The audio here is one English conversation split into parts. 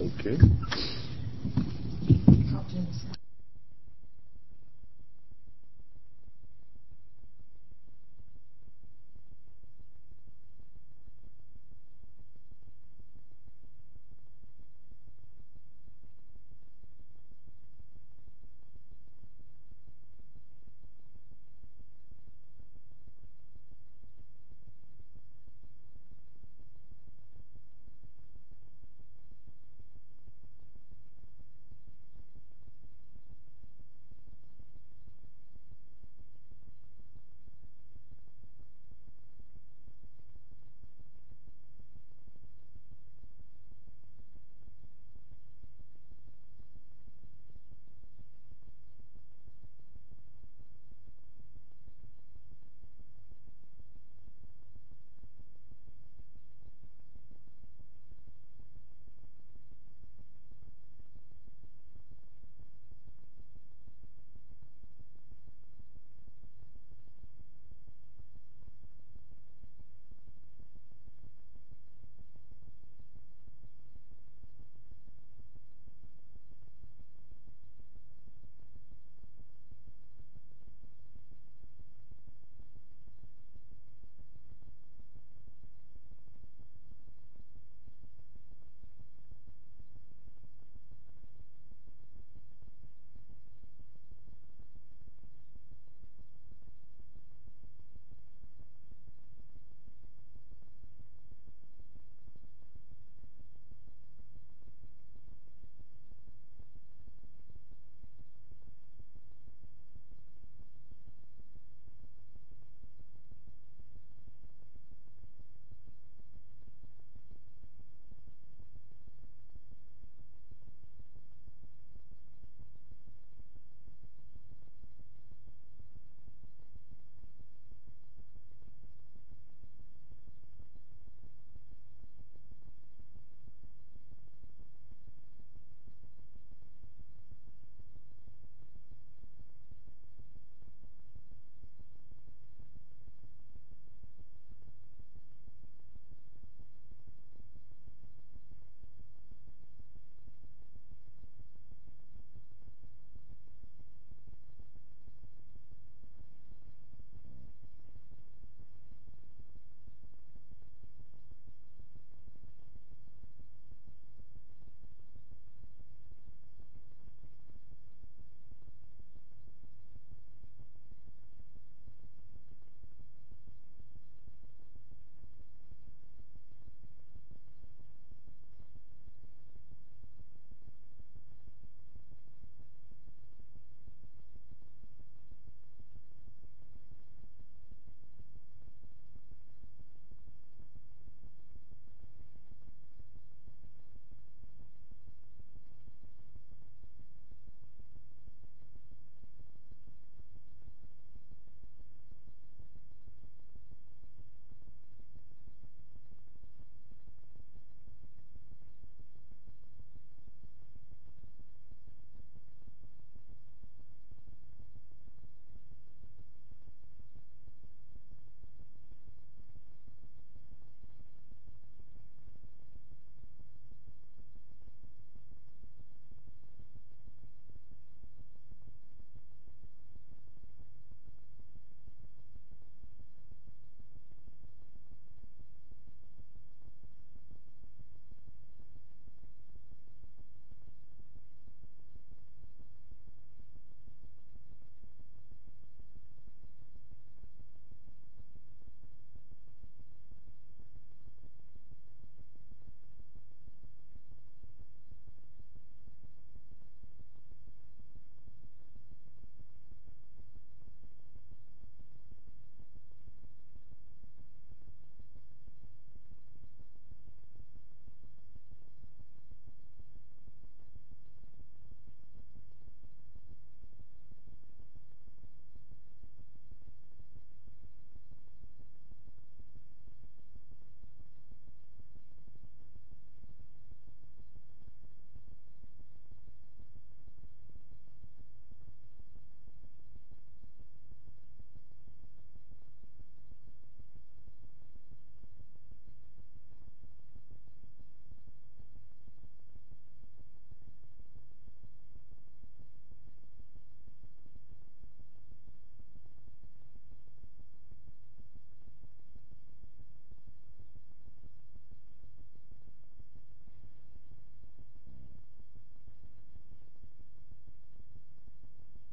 Okay.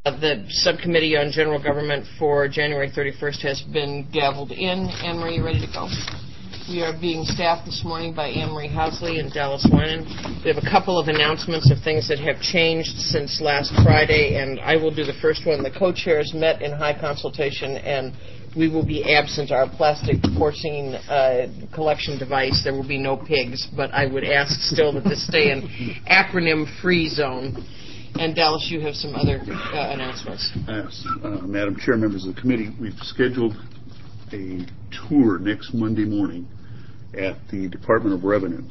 The subcommittee on general government for January 31st has been gavelled in. Anne-Marie, you ready to go? We are being staffed this morning by Anne-Marie Housley and Dallas Winan. We have a couple of announcements of things that have changed since last Friday, and I will do the first one. The co-chairs met in high consultation, and we will be absent our plastic porcine collection device. There will be no pigs, but I would ask still that this stay in acronym-free zone. And Dallas, you have some other announcements. Yes, Madam Chair, members of the committee, we've scheduled a tour next Monday morning at the Department of Revenue.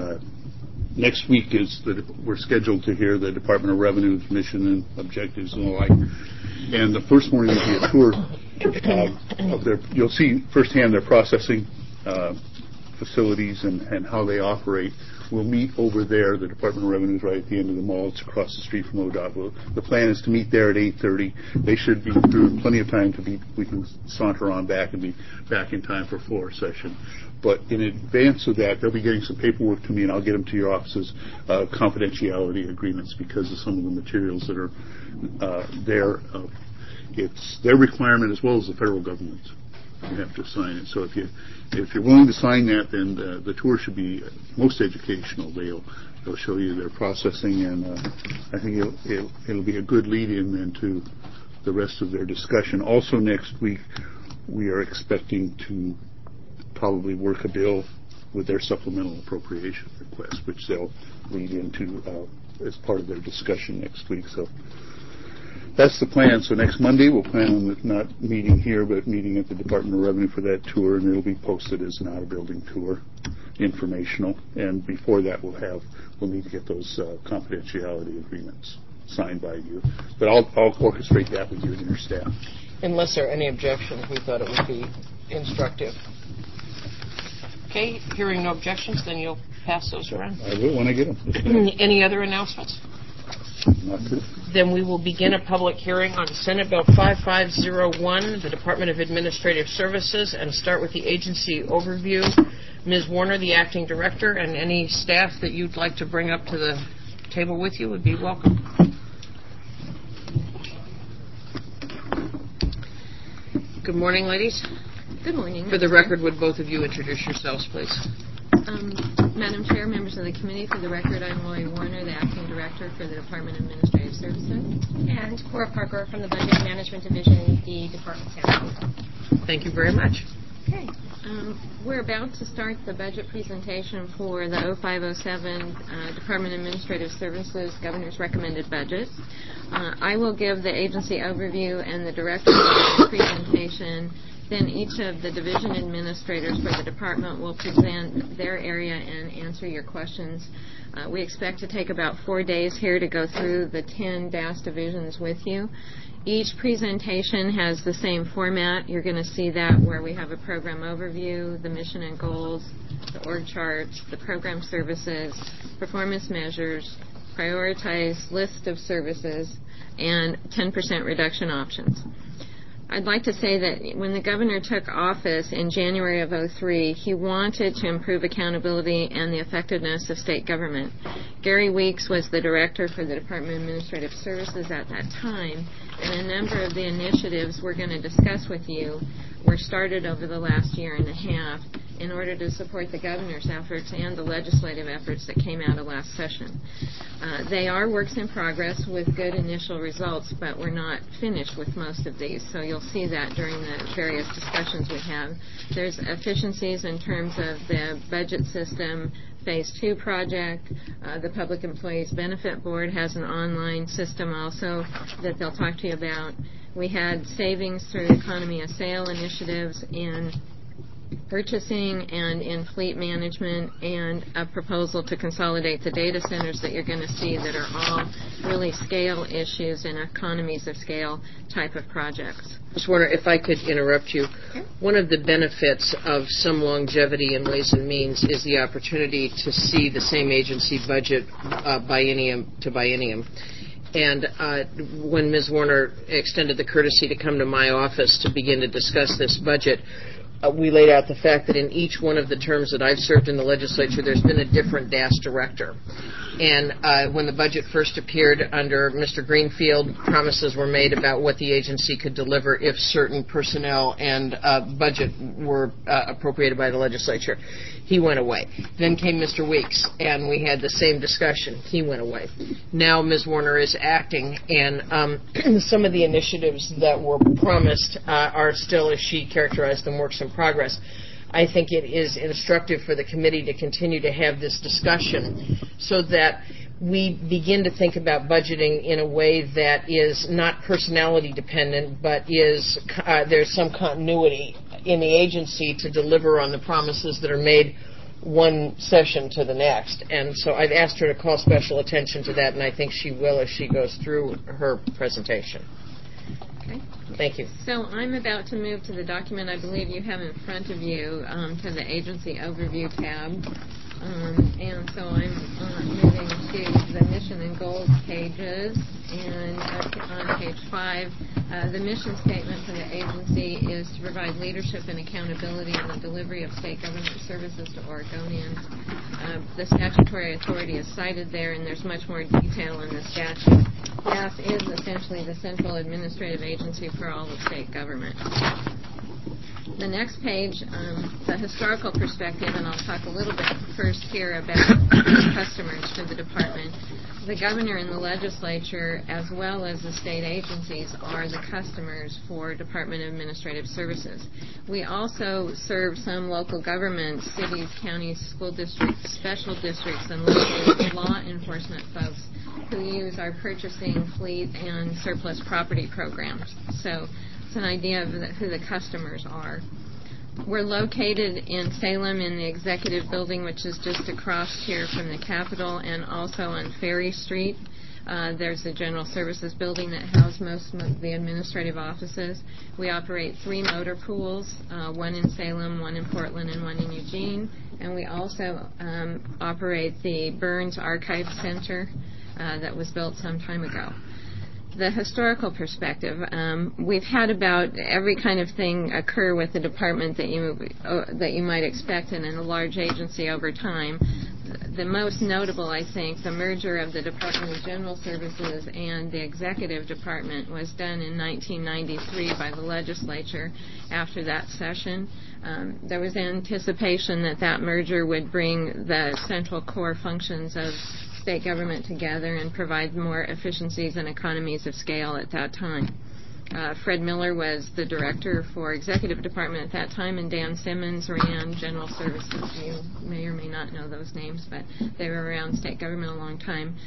Next week we're scheduled to hear the Department of Revenue's mission and objectives and the like. And the first morning will be a tour of you'll see firsthand their processing facilities and how they operate. We'll meet over there. The Department of Revenue is right at the end of the mall. It's across the street from ODOT. The plan is to meet there at 8:30. They should be through plenty of time we can saunter on back and be back in time for floor session. But in advance of that, they'll be getting some paperwork to me, and I'll get them to your offices, confidentiality agreements, because of some of the materials that are there. It's their requirement as well as the federal government's. You have to sign it. So if you're willing to sign that, then the tour should be most educational. They'll show you their processing, and I think it'll be a good lead-in then to the rest of their discussion. Also next week, we are expecting to probably work a bill with their supplemental appropriation request, which they'll lead into as part of their discussion next week. So that's the plan. So next Monday, we'll plan on not meeting here, but meeting at the Department of Revenue for that tour, and it'll be posted as an out-of-building tour, informational. And before that, we'll need to get those confidentiality agreements signed by you. But I'll orchestrate that with you and your staff. Unless there are any objections, we thought it would be instructive. Okay, hearing no objections, then you'll pass those around. I will when I get them. Any other announcements? Then we will begin a public hearing on Senate Bill 5501, the Department of Administrative Services, and start with the agency overview. Ms. Warner, the acting director, and any staff that you'd like to bring up to the table with you would be welcome. Good morning, ladies. Good morning. For the record, would both of you introduce yourselves, please? Madam Chair, members of the committee, for the record, I'm Lori Warner, the Acting Director for the Department of Administrative Services. And Cora Parker from the Budget Management Division, the Department Staff. Thank you very much. Okay. We're about to start the budget presentation for the 0507 Department of Administrative Services Governor's Recommended Budget. I will give the agency overview and the director's presentation. Then each of the division administrators for the department will present their area and answer your questions. We expect to take about 4 days here to go through the 10 DAS divisions with you. Each presentation has the same format. You're going to see that where we have a program overview, the mission and goals, the org charts, the program services, performance measures, prioritized list of services, and 10% reduction options. I'd like to say that when the governor took office in January of 2003, he wanted to improve accountability and the effectiveness of state government. Gary Weeks was the director for the Department of Administrative Services at that time, and a number of the initiatives we're going to discuss with you were started over the last year and a half in order to support the governor's efforts and the legislative efforts that came out of last session. They are works in progress with good initial results, but we're not finished with most of these, so you'll see that during the various discussions we have. There's efficiencies in terms of the budget system, Phase 2 project. The Public Employees Benefit Board has an online system also that they'll talk to you about. We had savings through economy of sale initiatives in purchasing and in fleet management, and a proposal to consolidate the data centers that you're going to see that are all really scale issues and economies of scale type of projects. Ms. Warner, if I could interrupt you. Okay. One of the benefits of some longevity in Ways and Means is the opportunity to see the same agency budget biennium to biennium. And when Ms. Warner extended the courtesy to come to my office to begin to discuss this budget, we laid out the fact that in each one of the terms that I've served in the legislature, there's been a different DAS director. And when the budget first appeared under Mr. Greenfield, promises were made about what the agency could deliver if certain personnel and budget were appropriated by the legislature. He went away. Then came Mr. Weeks, and we had the same discussion. He went away. Now Ms. Warner is acting, and some of the initiatives that were promised are still, as she characterized them, works in progress. I think it is instructive for the committee to continue to have this discussion so that we begin to think about budgeting in a way that is not personality dependent, but is there's some continuity in the agency to deliver on the promises that are made one session to the next. And so I've asked her to call special attention to that, and I think she will as she goes through her presentation. Okay. Thank you. So I'm about to move to the document I believe you have in front of you, to the agency overview tab. And so I'm moving to the mission and goals pages. And on page 5, the mission statement for the agency is to provide leadership and accountability in the delivery of state government services to Oregonians. The statutory authority is cited there, and there's much more detail in the statute. DAS is essentially the central administrative agency for all of state government. The next page, the historical perspective, and I'll talk a little bit first here about customers for the department. The governor and the legislature, as well as the state agencies, are the customers for Department of Administrative Services. We also serve some local governments, cities, counties, school districts, special districts, and local law enforcement folks who use our purchasing, fleet, and surplus property programs. So it's an idea of who the customers are. We're located in Salem in the Executive Building, which is just across here from the Capitol, and also on Ferry Street. There's the General Services Building that houses most of the administrative offices. We operate 3 motor pools, one in Salem, one in Portland, and one in Eugene. And we also operate the Burns Archive Center that was built some time ago. The historical perspective, we've had about every kind of thing occur with the department that you might expect in a large agency over time. The most notable, I think, the merger of the Department of General Services and the Executive Department was done in 1993 by the legislature after that session. There was anticipation that that merger would bring the central core functions of state government together and provide more efficiencies and economies of scale at that time. Fred Miller was the director for Executive Department at that time, and Dan Simmons ran General Services. You may or may not know those names, but they were around state government a long time.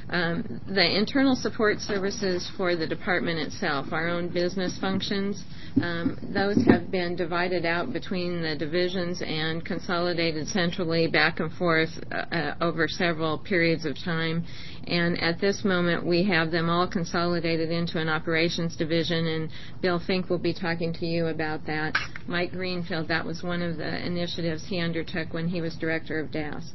The internal support services for the department itself, our own business functions, those have been divided out between the divisions and consolidated centrally back and forth over several periods of time. And at this moment, we have them all consolidated into an operations division, and Bill Fink will be talking to you about that. Mike Greenfield, that was one of the initiatives he undertook when he was director of DAS.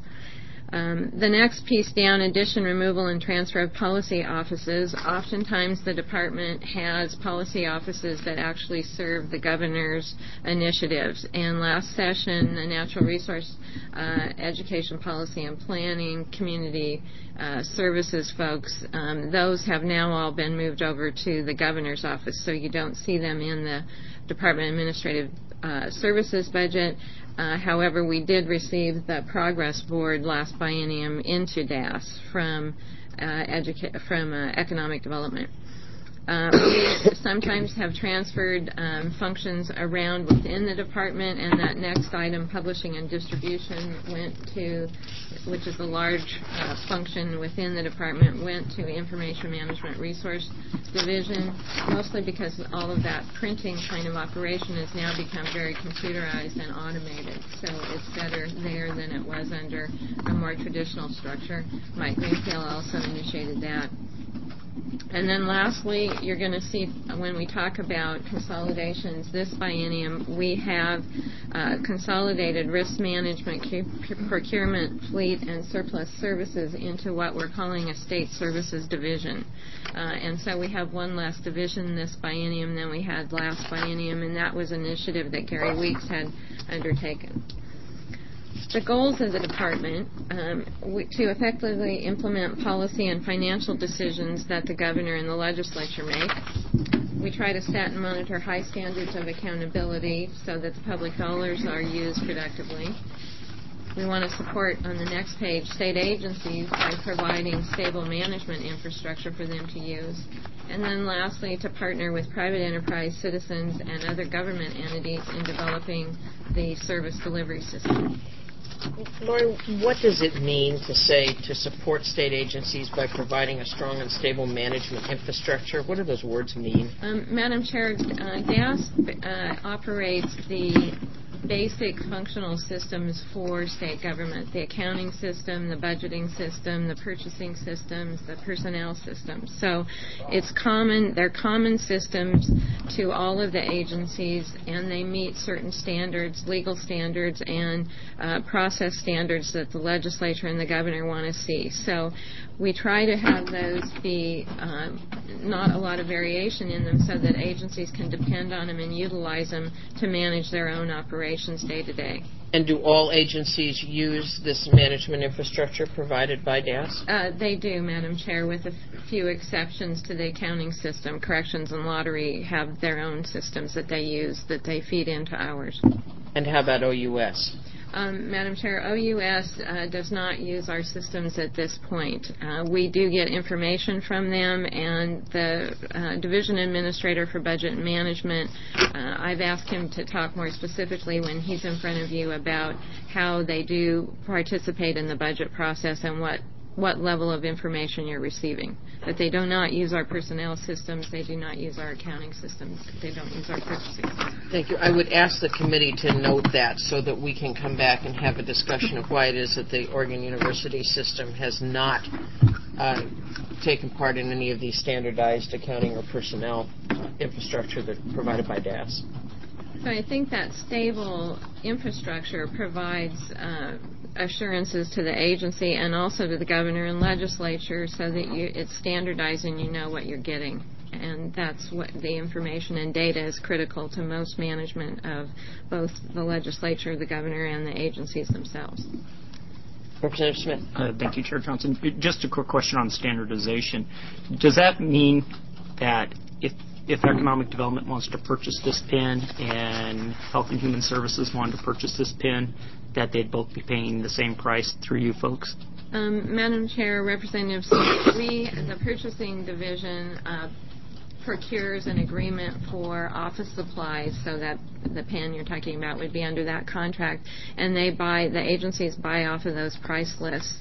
The next piece down, addition, removal, and transfer of policy offices. Oftentimes the department has policy offices that actually serve the governor's initiatives. And last session, the natural resource, education policy and planning, community services folks, those have now all been moved over to the governor's office, so you don't see them in the Department of Administrative Services budget. However, we did receive the progress board last biennium into DAS from economic development. We sometimes have transferred functions around within the department, and that next item, publishing and distribution, went to, which is a large function within the department, went to Information Management Resource Division, mostly because all of that printing kind of operation has now become very computerized and automated. So it's better there than it was under a more traditional structure. Mike Greenfield also initiated that. And then lastly, you're going to see when we talk about consolidations this biennium, we have consolidated risk management, procurement, fleet, and surplus services into what we're calling a state services division. And so we have one less division this biennium than we had last biennium, and that was an initiative that Gary Weeks had undertaken. The goals of the department to effectively implement policy and financial decisions that the governor and the legislature make. We try to set and monitor high standards of accountability so that the public dollars are used productively. We want to support, on the next page, state agencies by providing stable management infrastructure for them to use. And then lastly, to partner with private enterprise, citizens, and other government entities in developing the service delivery system. Lori, what does it mean to say to support state agencies by providing a strong and stable management infrastructure? What do those words mean? Madam Chair, DAS operates the basic functional systems for state government, the accounting system, the budgeting system, the purchasing systems, the personnel systems. So they're common systems to all of the agencies, and they meet certain standards, legal standards, and process standards that the legislature and the governor want to see. So we try to have those be not a lot of variation in them so that agencies can depend on them and utilize them to manage their own operations day to day. And do all agencies use this management infrastructure provided by DAS? They do, Madam Chair, with a few exceptions to the accounting system. Corrections and lottery have their own systems that they use that they feed into ours. And how about OUS? Madam Chair, OUS does not use our systems at this point. We do get information from them, and the Division Administrator for Budget and Management, I've asked him to talk more specifically when he's in front of you about how they do participate in the budget process and what level of information you're receiving. But they do not use our personnel systems, they do not use our accounting systems, they don't use our purchasing systems. Thank you. I would ask the committee to note that so that we can come back and have a discussion of why it is that the Oregon University system has not taken part in any of these standardized accounting or personnel infrastructure that provided by DAS. So I think that stable infrastructure provides assurances to the agency and also to the governor and legislature so that it's standardized and you know what you're getting. And that's what the information and data is critical to most management of both the legislature, the governor, and the agencies themselves. Representative Smith. Thank you, Chair Johnson. Just a quick question on standardization. Does that mean that if Economic Development wants to purchase this PIN and Health and Human Services wanted to purchase this PIN, that they'd both be paying the same price through you folks? Madam Chair, Representative Smith, the Purchasing Division, procures an agreement for office supplies so that the PIN you're talking about would be under that contract, and the agencies buy off of those price lists.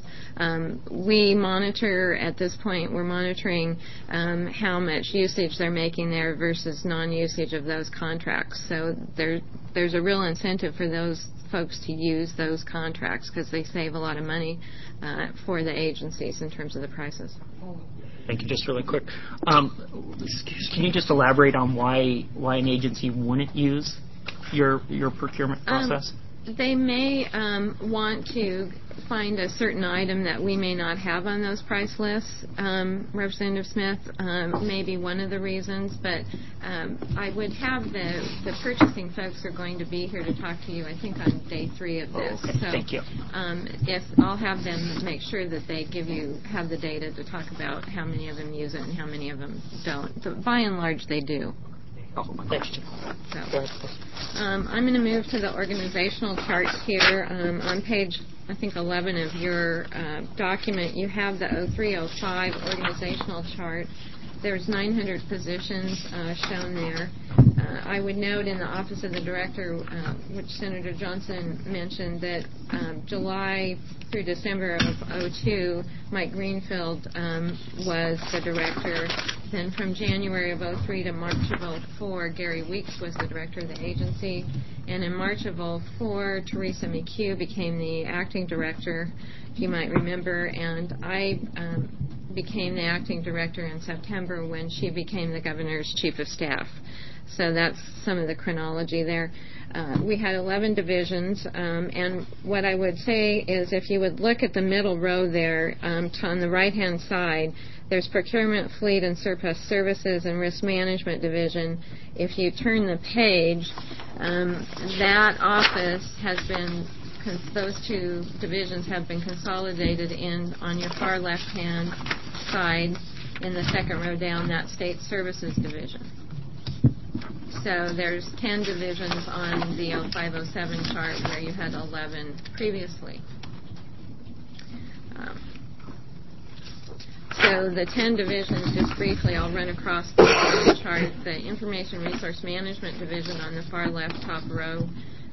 We monitor, at this point, we're monitoring how much usage they're making there versus non-usage of those contracts. So there's a real incentive for those folks to use those contracts because they save a lot of money for the agencies in terms of the prices. Thank you. Just really quick. Can you just elaborate on why an agency wouldn't use your procurement process? They may want to find a certain item that we may not have on those price lists. Representative Smith may be one of the reasons, but I would have the purchasing folks are going to be here to talk to you, I think, on day 3 of this. Okay. So, thank you. If I'll have them make sure that they have the data to talk about how many of them use it and how many of them don't. But by and large, they do. Thanks. So, I'm going to move to the organizational charts here. On page, I think, 11 of your document, you have the 0305 organizational chart. There's 900 positions shown there. I would note in the Office of the Director, which Senator Johnson mentioned, that July through December of 2002, Mike Greenfield was the director. Then from January of 2003 to March of 2004, Gary Weeks was the director of the agency. And in March of 2004, Teresa McHugh became the acting director, if you might remember. And I became the acting director in September when she became the governor's chief of staff. So that's some of the chronology there. We had 11 divisions, and what I would say is if you would look at the middle row there, on the right-hand side, there's Procurement, Fleet, and Surplus Services and Risk Management Division. If you turn the page, that office has been those two divisions have been consolidated in on your far left-hand side in the second row down, that State Services Division. So there's 10 divisions on the 0507 chart where you had 11 previously. So the 10 divisions, just briefly, I'll run across the chart. The Information Resource Management Division on the far left top row,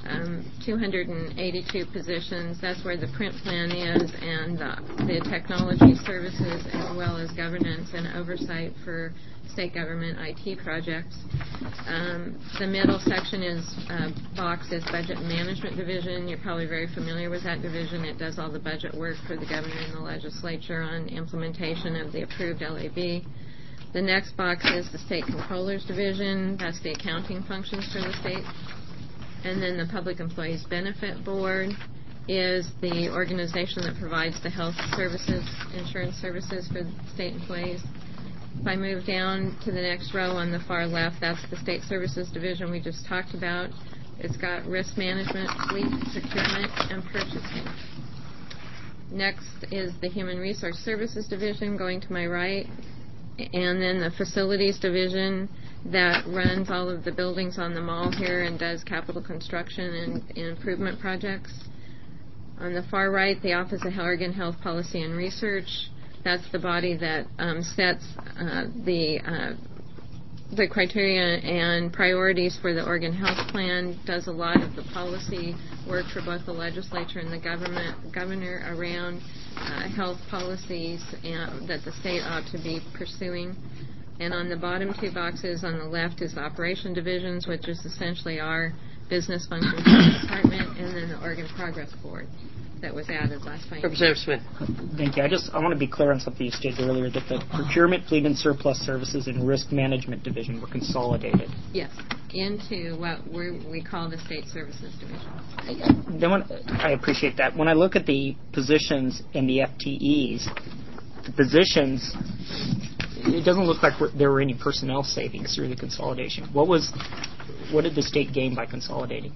282 positions. That's where the print plan is, and the technology services, as well as governance and oversight for state government IT projects. The middle section is box is Budget and Management Division. You're probably very familiar with that division. It does all the budget work for the governor and the legislature on implementation of the approved LAB. The next box is the State Controllers Division. That's the accounting functions for the state. And then the Public Employees Benefit Board is the organization that provides the health services, insurance services for state employees. If I move down to the next row on the far left, that's the State Services Division we just talked about. It's got risk management, fleet procurement, and purchasing. Next is the Human Resource Services Division going to my right, and then the Facilities Division that runs all of the buildings on the mall here and does capital construction and improvement projects. On the far right, the Office of Oregon Health Policy and Research. That's the body that sets the criteria and priorities for the Oregon Health Plan, does a lot of the policy work for both the legislature and the governor around health policies that the state ought to be pursuing. And on the bottom two boxes on the left is the Operation Divisions, which is essentially our business functions department, and then the Oregon Progress Board that was added last time. Representative Smith. Thank you. I want to be clear on something you stated earlier, that the Procurement, Fleet and Surplus Services and Risk Management Division were consolidated. Yes, into what we call the State Services Division. I appreciate that. When I look at the positions and the FTEs, the positions, it doesn't look like there were any personnel savings through the consolidation. What did the state gain by consolidating?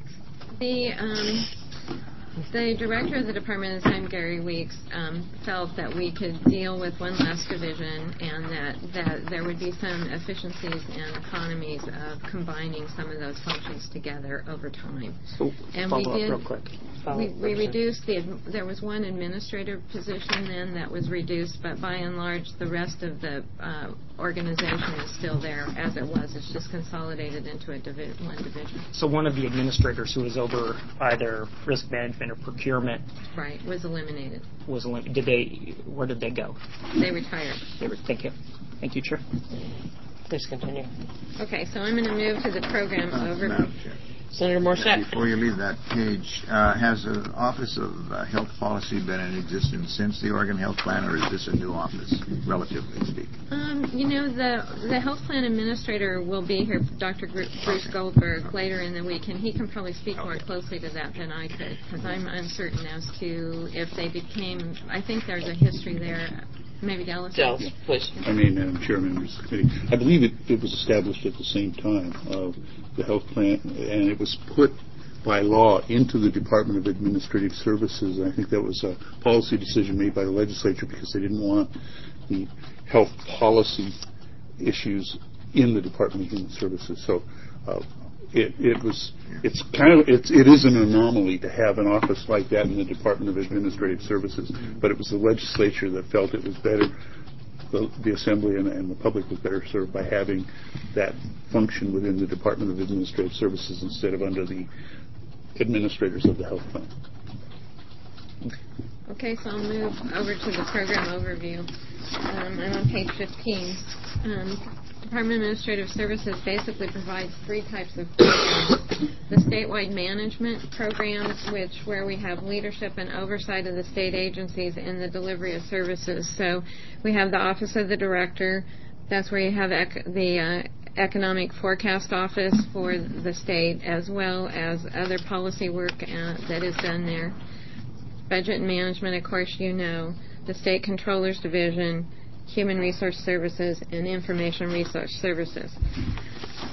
The director of the department at the time, Gary Weeks, felt that we could deal with one last division and that there would be some efficiencies and economies of combining some of those functions together over time. So, and follow up real quick. We reduced there was one administrative position then that was reduced, but by and large the rest of the organization is still there as it was. It's just consolidated into one division. So one of the administrators who was over either risk management or procurement, right, was eliminated. Where did they go? They retired. Thank you. Thank you, Chair. Please continue. Okay, so I'm going to move to the program overview. Senator Morset. Before you leave that page, has the Office of Health Policy been in existence since the Oregon Health Plan, or is this a new office, relatively speaking? The Health Plan Administrator will be here, Dr. Bruce Goldberg, later in the week, and he can probably speak more closely to that than I could, because I'm uncertain as to if they became, I think there's a history there. Maybe Dallas, please. Madam Chair, members of the committee, I believe it was established at the same time of the health plan, and it was put by law into the Department of Administrative Services. And I think that was a policy decision made by the legislature because they didn't want the health policy issues in the Department of Human Services. So it is an anomaly to have an office like that in the Department of Administrative Services, but it was the legislature that felt it was better, the Assembly and the public was better served by having that function within the Department of Administrative Services instead of under the administrators of the health plan. Okay, so I'll move over to the program overview. I'm on page 15. Department of Administrative Services basically provides three types of programs. The statewide management programs, where we have leadership and oversight of the state agencies in the delivery of services. So we have the Office of the Director. That's where you have the Economic Forecast Office for the state, as well as other policy work that is done there. Budget and Management, of course, the State Controllers Division, Human Resource Services, and Information Resource Services.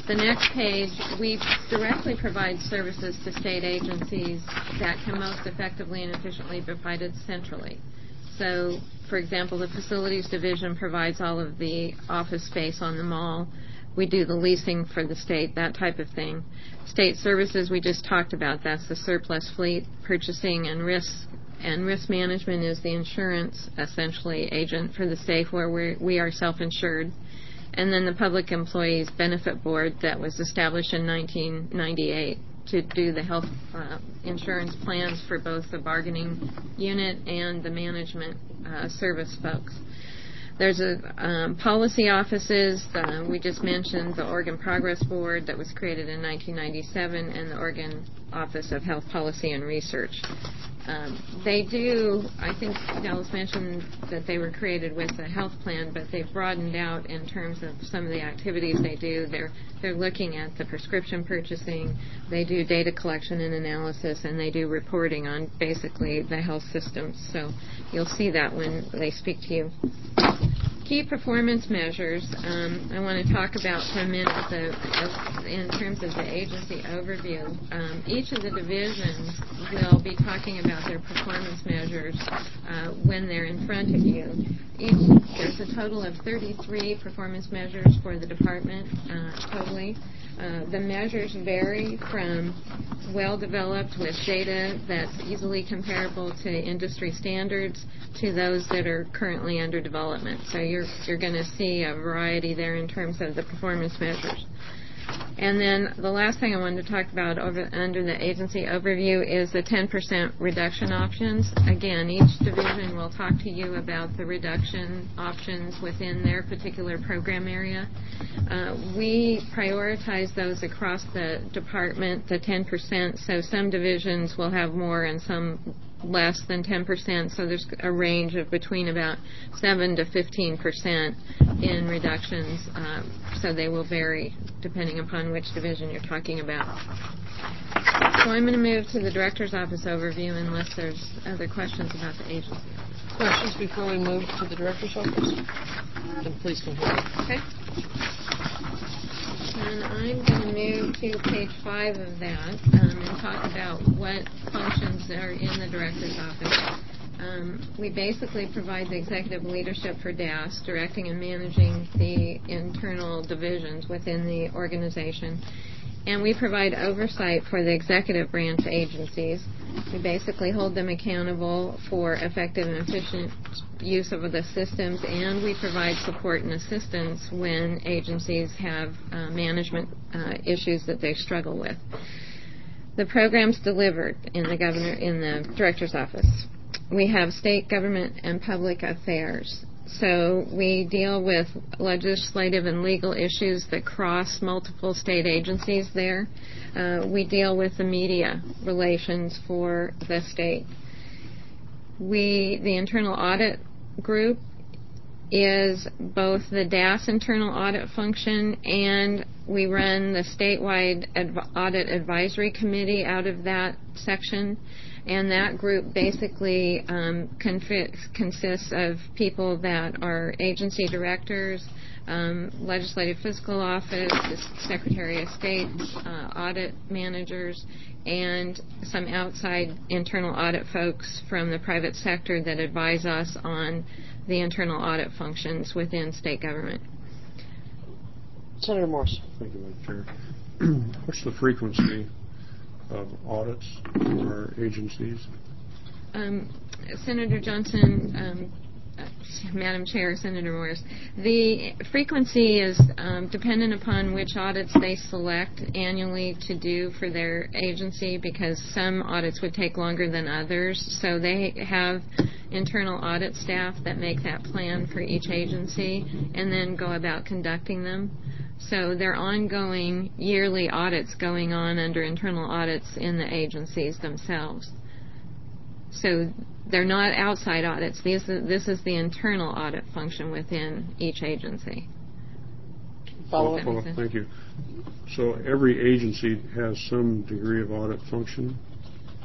The next page, we directly provide services to state agencies that can most effectively and efficiently be provided centrally. So, for example, the Facilities Division provides all of the office space on the mall. We do the leasing for the state, that type of thing. State services, we just talked about. That's the surplus fleet, purchasing and risk. And risk management is the insurance, essentially, agent for the state where we are self-insured. And then the Public Employees Benefit Board that was established in 1998 to do the health insurance plans for both the bargaining unit and the management service folks. There's policy offices. We just mentioned the Oregon Progress Board that was created in 1997 and the Oregon Office of Health Policy and Research. They do, I think Dallas mentioned that they were created with a health plan, but they've broadened out in terms of some of the activities they do. They're looking at the prescription purchasing, they do data collection and analysis, and they do reporting on basically the health systems. So you'll see that when they speak to you. Key performance measures, I want to talk about for a minute in terms of the agency overview. Each of the divisions will be talking about their performance measures when they're in front of you. There's a total of 33 performance measures for the department totally. The measures vary from well-developed with data that's easily comparable to industry standards to those that are currently under development. So you're going to see a variety there in terms of the performance measures. And then the last thing I wanted to talk about under the agency overview is the 10% reduction options. Again, each division will talk to you about the reduction options within their particular program area. We prioritize those across the department, the 10%, so some divisions will have more and some less than 10%, so there's a range of between about 7 to 15% in reductions, so they will vary depending upon which division you're talking about. So I'm going to move to the Director's Office overview unless there's other questions about the agency. Questions before we move to the Director's Office? Then please continue. Okay. And I'm going to move to page 5 of that and talk about what functions are in the Director's Office. We basically provide the executive leadership for DAS, directing and managing the internal divisions within the organization. And we provide oversight for the executive branch agencies. We basically hold them accountable for effective and efficient use of the systems, and we provide support and assistance when agencies have management issues that they struggle with. The programs delivered in the Director's Office. We have state government and public affairs. So we deal with legislative and legal issues that cross multiple state agencies there. We deal with the media relations for the state. The internal audit group is both the DAS internal audit function, and we run the statewide audit advisory committee out of that section. And that group basically consists of people that are agency directors, legislative fiscal office, the Secretary of State, audit managers, and some outside internal audit folks from the private sector that advise us on the internal audit functions within state government. Senator Morse. Thank you, Madam Chair. What's the frequency of audits for our agencies? Senator Johnson, Madam Chair, Senator Morris, the frequency is dependent upon which audits they select annually to do for their agency, because some audits would take longer than others. So they have internal audit staff that make that plan for each agency and then go about conducting them. So there are ongoing yearly audits going on under internal audits in the agencies themselves. So they're not outside audits. This is the internal audit function within each agency. Follow-up. Thank you. So every agency has some degree of audit function?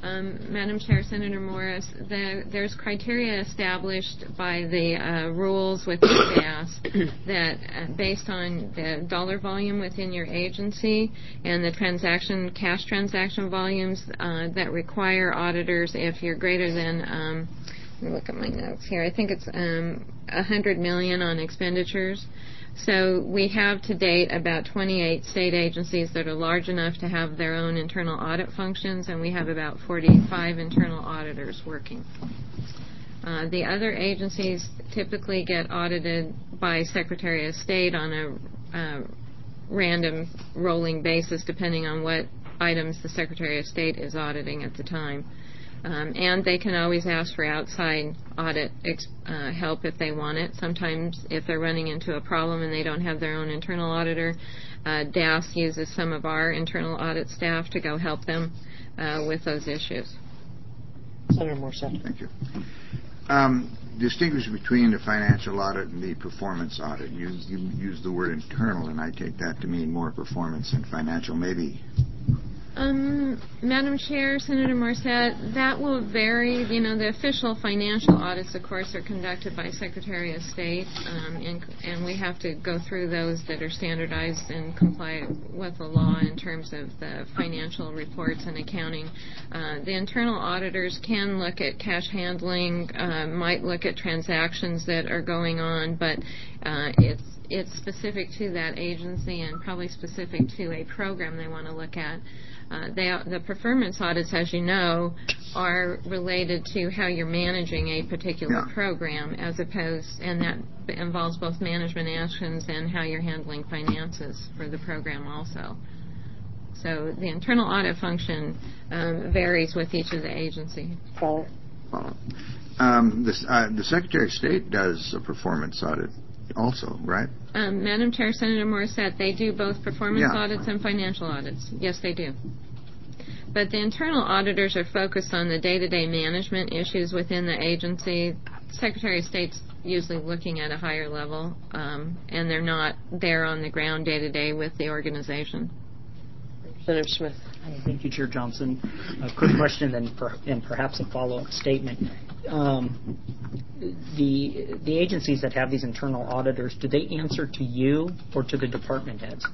Madam Chair, Senator Morris, there's criteria established by the rules within DAS that based on the dollar volume within your agency and the cash transaction volumes that require auditors if you're greater than, let me look at my notes here, I think it's $100 million on expenditures. So we have to date about 28 state agencies that are large enough to have their own internal audit functions, and we have about 45 internal auditors working. The other agencies typically get audited by Secretary of State on a random rolling basis depending on what items the Secretary of State is auditing at the time. And they can always ask for outside audit help if they want it. Sometimes if they're running into a problem and they don't have their own internal auditor, DAS uses some of our internal audit staff to go help them with those issues. Senator Morissette. Thank you. Distinguish between the financial audit and the performance audit. You use the word internal, and I take that to mean more performance than financial, maybe. Madam Chair, Senator Morissette, that will vary. You know, the official financial audits, of course, are conducted by Secretary of State, and we have to go through those that are standardized and comply with the law in terms of the financial reports and accounting. The internal auditors can look at cash handling, might look at transactions that are going on, but it's specific to that agency and probably specific to a program they want to look at. The performance audits, as you know, are related to how you're managing a particular program, as opposed, and that involves both management actions and how you're handling finances for the program also. So the internal audit function varies with each of the agencies. The Secretary of State does a performance audit also, right? Madam Chair, Senator Morissette, they do both performance audits and financial audits. Yes, they do. But the internal auditors are focused on the day-to-day management issues within the agency. Secretary of State's usually looking at a higher level, and they're not there on the ground day-to-day with the organization. Senator Smith. Thank you, Chair Johnson. A quick question and perhaps a follow-up statement. The agencies that have these internal auditors, do they answer to you or to the department heads?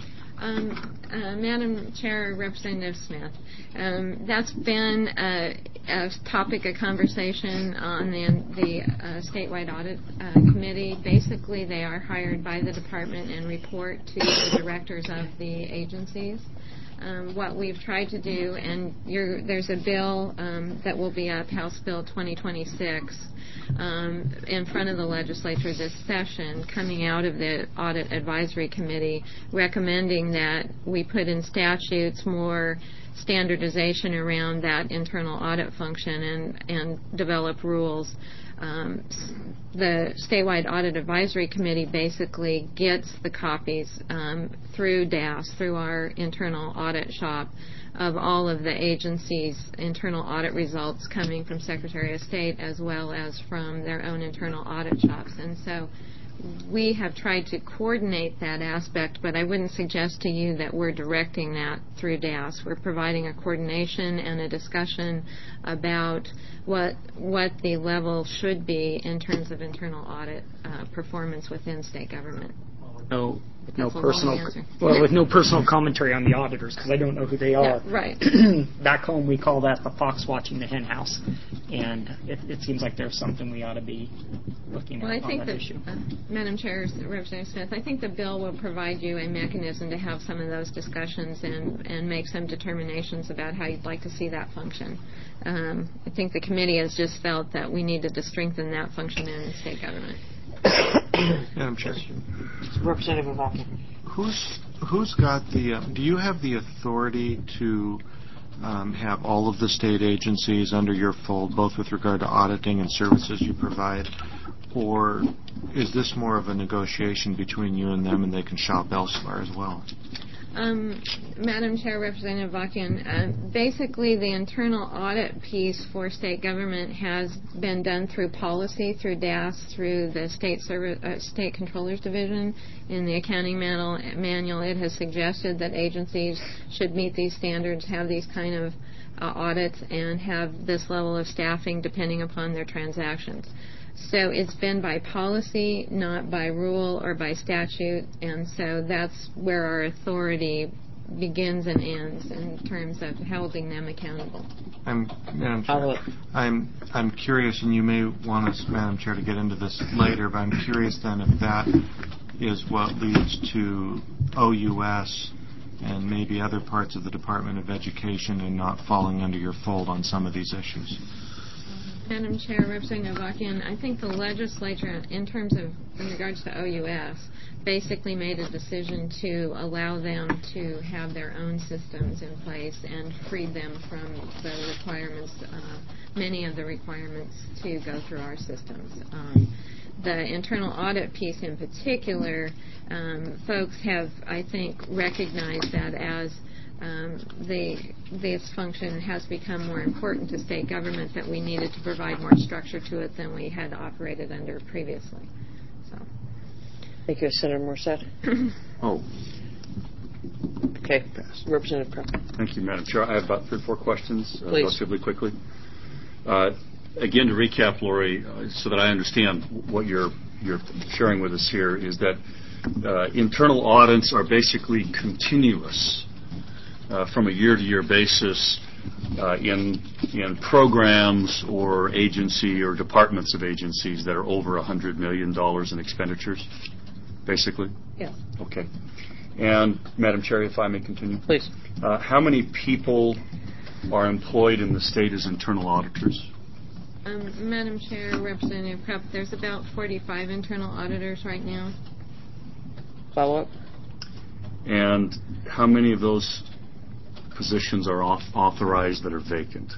Madam Chair, Representative Smith, that's been a topic of conversation on the statewide audit committee. Basically, they are hired by the department and report to the directors of the agencies. What we've tried to do, and there's a bill that will be up, House Bill 2026, in front of the legislature this session, coming out of the Audit Advisory Committee, recommending that we put in statutes more standardization around that internal audit function and develop rules. The Statewide Audit Advisory Committee basically gets the copies through DAS, through our internal audit shop, of all of the agencies' internal audit results coming from Secretary of State as well as from their own internal audit shops. And so we have tried to coordinate that aspect, but I wouldn't suggest to you that we're directing that through DAS. We're providing a coordination and a discussion about what the level should be in terms of internal audit performance within state government. With no personal commentary on the auditors, because I don't know who they are. Yeah, right. Back home, we call that the fox watching the hen house, and it seems like there's something we ought to be looking at on that issue. Madam Chair, Representative Smith, I think the bill will provide you a mechanism to have some of those discussions and make some determinations about how you'd like to see that function. I think the committee has just felt that we needed to strengthen that function in state government. Madam Chair. Representative Avakian. Who's got do you have the authority to have all of the state agencies under your fold, both with regard to auditing and services you provide, or is this more of a negotiation between you and them and they can shop elsewhere as well? Madam Chair, Representative Avakian, basically the internal audit piece for state government has been done through policy, through DAS, through the State Controllers Division. In the accounting manual, it has suggested that agencies should meet these standards, have these kind of audits and have this level of staffing depending upon their transactions. So it's been by policy, not by rule or by statute, and so that's where our authority begins and ends in terms of holding them accountable. Madam Chair, I'm curious, and you may want us, Madam Chair, to get into this later, but I'm curious then if that is what leads to OUS and maybe other parts of the Department of Education and not falling under your fold on some of these issues. Madam Chair, Representative Avakian, I think the legislature, in regards to OUS, basically made a decision to allow them to have their own systems in place and freed them from the requirements, many of the requirements to go through our systems. The internal audit piece in particular, folks have, I think, recognized that as this function has become more important to state government, that we needed to provide more structure to it than we had operated under previously. So. Thank you, Senator Morissette. Okay, Representative Krupp. Thank you, Madam Chair. I have about 3 or 4 questions, relatively quickly. Again, to recap, Lori, so that I understand what you're sharing with us here, is that internal audits are basically continuous from a year-to-year basis in programs or agency or departments of agencies that are over $100 million in expenditures, basically? Yes. Okay. And, Madam Chair, if I may continue? Please. How many people are employed in the state as internal auditors? Madam Chair, Representative Krupp, there's about 45 internal auditors right now. Follow-up? And how many of those positions are authorized that are vacant?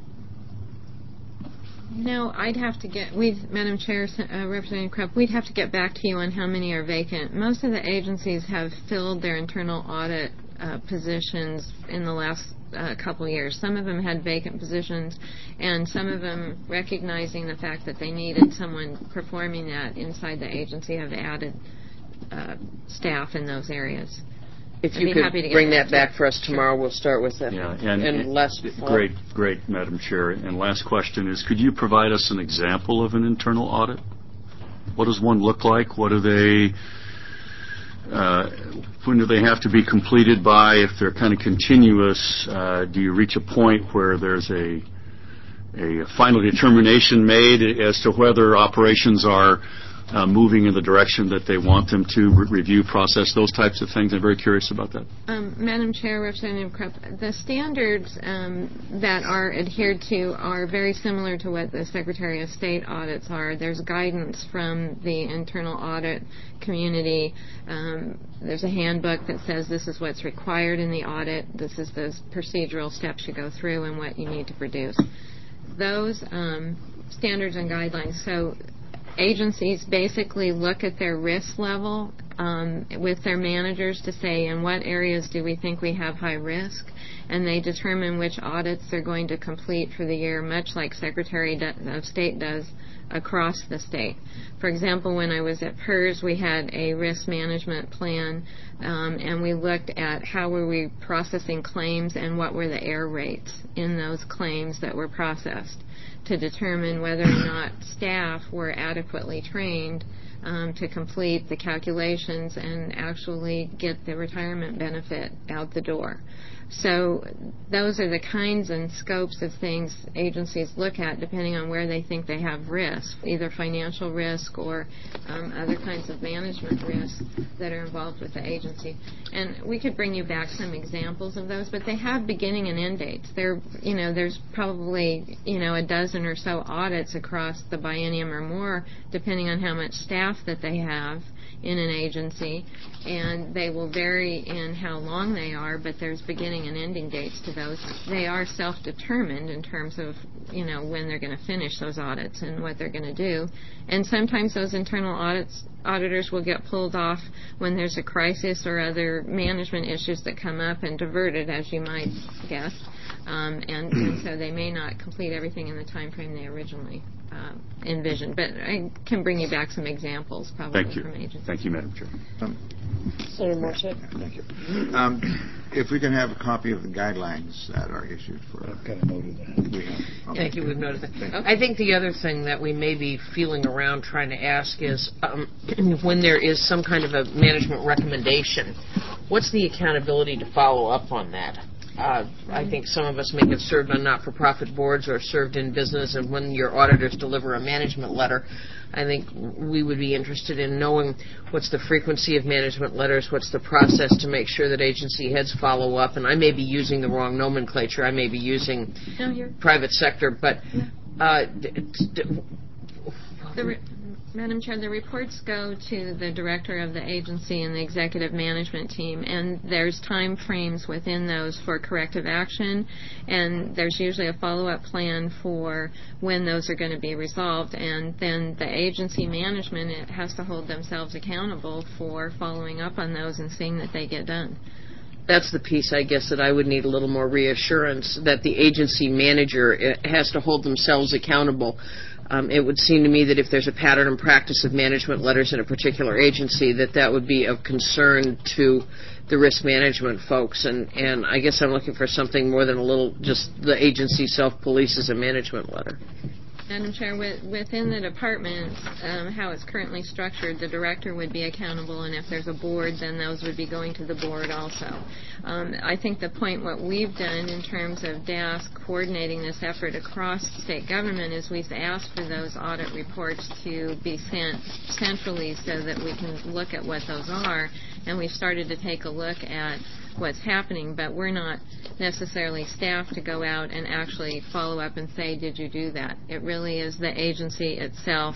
No, I'd have to Madam Chair, Representative Krupp, we'd have to get back to you on how many are vacant. Most of the agencies have filled their internal audit positions in the last couple years. Some of them had vacant positions, and some of them, recognizing the fact that they needed someone performing that inside the agency, have added staff in those areas. If you could bring that back for us tomorrow, we'll start with that. Yeah, and last great, Madam Chair. And last question is, could you provide us an example of an internal audit? What does one look like? What do they? When do they have to be completed by? If they're kind of continuous, do you reach a point where there's a final determination made as to whether operations are moving in the direction that they want them to, review process, those types of things? I'm very curious about that. Madam Chair, Representative Krupp, the standards that are adhered to are very similar to what the Secretary of State audits are. There's guidance from the internal audit community. There's a handbook that says this is what's required in the audit, this is the procedural steps you go through, and what you need to produce. Those standards and guidelines, so agencies basically look at their risk level with their managers to say in what areas do we think we have high risk, and they determine which audits they're going to complete for the year, much like Secretary of State does across the state. For example, when I was at PERS, we had a risk management plan, and we looked at how were we processing claims and what were the error rates in those claims that were processed, to determine whether or not staff were adequately trained to complete the calculations and actually get the retirement benefit out the door. So those are the kinds and scopes of things agencies look at depending on where they think they have risk, either financial risk or other kinds of management risks that are involved with the agency. And we could bring you back some examples of those, but they have beginning and end dates. There's probably a dozen or so audits across the biennium or more, depending on how much staff that they have in an agency, and they will vary in how long they are, but there's beginning and ending dates to those. They are self-determined in terms of, when they're going to finish those audits and what they're going to do. And sometimes those internal auditors will get pulled off when there's a crisis or other management issues that come up and diverted, as you might guess. and so they may not complete everything in the time frame they originally envisioned. But I can bring you back some examples probably from agencies. Thank you, Madam Chair. Senator Morset. Thank you. If we can have a copy of the guidelines that are issued for... I've got a note of that. We have. Okay. Thank you. We've noted that. I think the other thing that we may be feeling around trying to ask is when there is some kind of a management recommendation, what's the accountability to follow up on that? I think some of us may have served on not-for-profit boards or served in business, and when your auditors deliver a management letter, I think we would be interested in knowing what's the frequency of management letters, what's the process to make sure that agency heads follow up, and I may be using the wrong nomenclature, I may be using private sector, but Madam Chair, the reports go to the director of the agency and the executive management team, and there's time frames within those for corrective action, and there's usually a follow-up plan for when those are going to be resolved, and then the agency management has to hold themselves accountable for following up on those and seeing that they get done. That's the piece, I guess, that I would need a little more reassurance, that the agency manager has to hold themselves accountable. It would seem to me that if there's a pattern and practice of management letters in a particular agency, that would be of concern to the risk management folks. And I guess I'm looking for something more than a little, just the agency self-polices a management letter. Madam Chair, within the department, how it's currently structured, the director would be accountable, and if there's a board, then those would be going to the board also. I think the point what we've done in terms of DAS coordinating this effort across state government is we've asked for those audit reports to be sent centrally so that we can look at what those are, and we've started to take a look at what's happening, but we're not necessarily staffed to go out and actually follow up and say, did you do that? It really is the agency itself.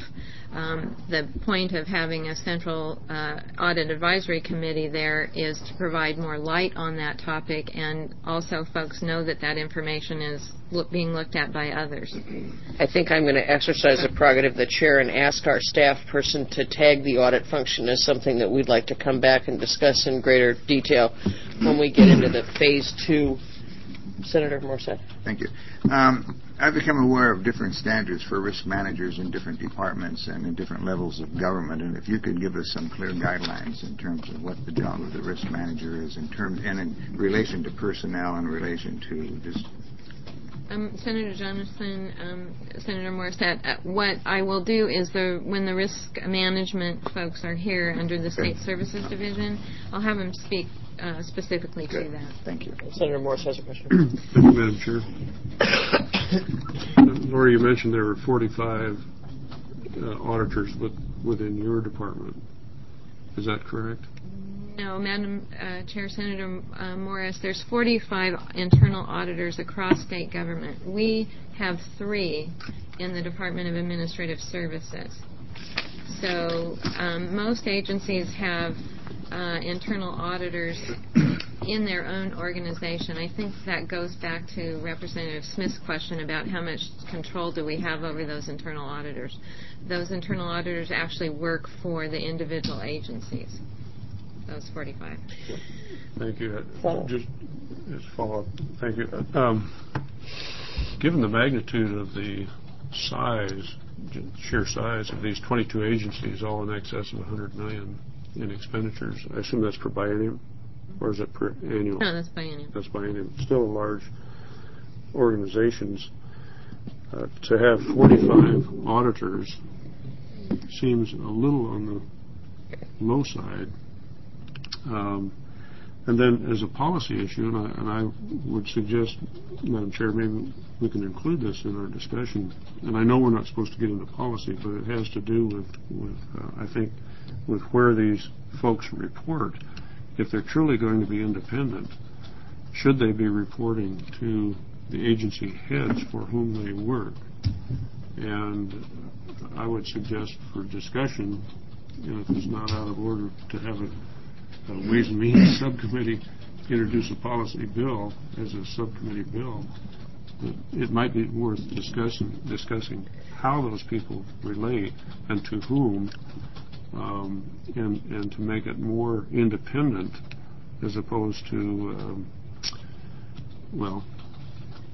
The point of having a central audit advisory committee there is to provide more light on that topic, and also folks know that that information is being looked at by others. I think I'm going to exercise the prerogative of the chair and ask our staff person to tag the audit function as something that we'd like to come back and discuss in greater detail when we get into the phase 2. Senator Morset. Thank you. I've become aware of different standards for risk managers in different departments and in different levels of government, and if you could give us some clear guidelines in terms of what the job of the risk manager is and in relation to personnel, in relation to this. Senator Jonathan, Senator Morset, what I will do is when the risk management folks are here under the State Services Division, I'll have them speak specifically to that. Thank you. Senator Morse has a question. Thank you, Madam Chair. Laura, you mentioned there were 45 auditors within your department. Is that correct? No, Madam Chair, Senator Morris, there's 45 internal auditors across state government. We have 3 in the Department of Administrative Services. So most agencies have internal auditors in their own organization. I think that goes back to Representative Smith's question about how much control do we have over those internal auditors. Those internal auditors actually work for the individual agencies. Those 45. Thank you. Just follow up. Thank you. Given the magnitude of the sheer size of these 22 agencies, all in excess of $100 million in expenditures, I assume that's per biennium, or is it per annual? No, that's biennium. That's biennium. Still large organizations. To have 45 auditors seems a little on the low side. And then as a policy issue, and I would suggest, Madam Chair, maybe we can include this in our discussion, and I know we're not supposed to get into policy, but it has to do with I think, with where these folks report. If they're truly going to be independent, should they be reporting to the agency heads for whom they work? And I would suggest for discussion, if it's not out of order, to have a Ways and Means subcommittee introduce a policy bill as a subcommittee bill. It might be worth discussing how those people relate and to whom, and to make it more independent as opposed to,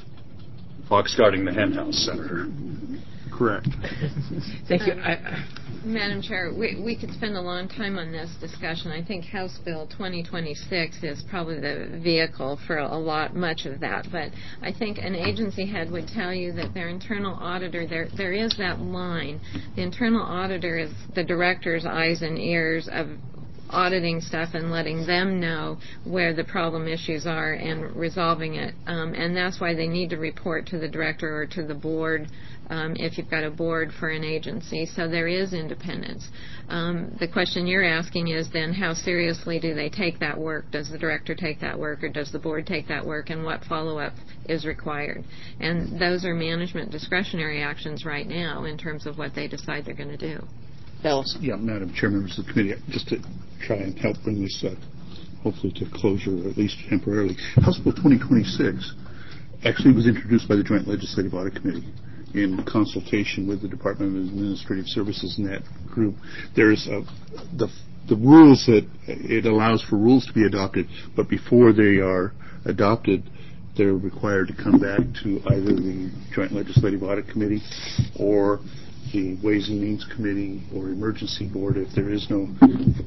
fox guarding the hen house, Senator. Correct. Thank you. Madam Chair, we could spend a long time on this discussion. I think House Bill 2026 is probably the vehicle for much of that. But I think an agency head would tell you that their internal auditor, there is that line. The internal auditor is the director's eyes and ears of auditing stuff and letting them know where the problem issues are and resolving it. And that's why they need to report to the director or to the board if you've got a board for an agency. So there is independence. The question you're asking is then how seriously do they take that work? Does the director take that work or does the board take that work, and what follow-up is required? And those are management discretionary actions right now in terms of what they decide they're going to do. Dallas. Yeah, Madam Chair, members of the committee, just to try and help bring this hopefully to closure, or at least temporarily. House Bill 2026 actually was introduced by the Joint Legislative Audit Committee in consultation with the Department of Administrative Services and that group. There's the rules that it allows for rules to be adopted, but before they are adopted, they're required to come back to either the Joint Legislative Audit Committee or the Ways and Means Committee or Emergency Board if there is no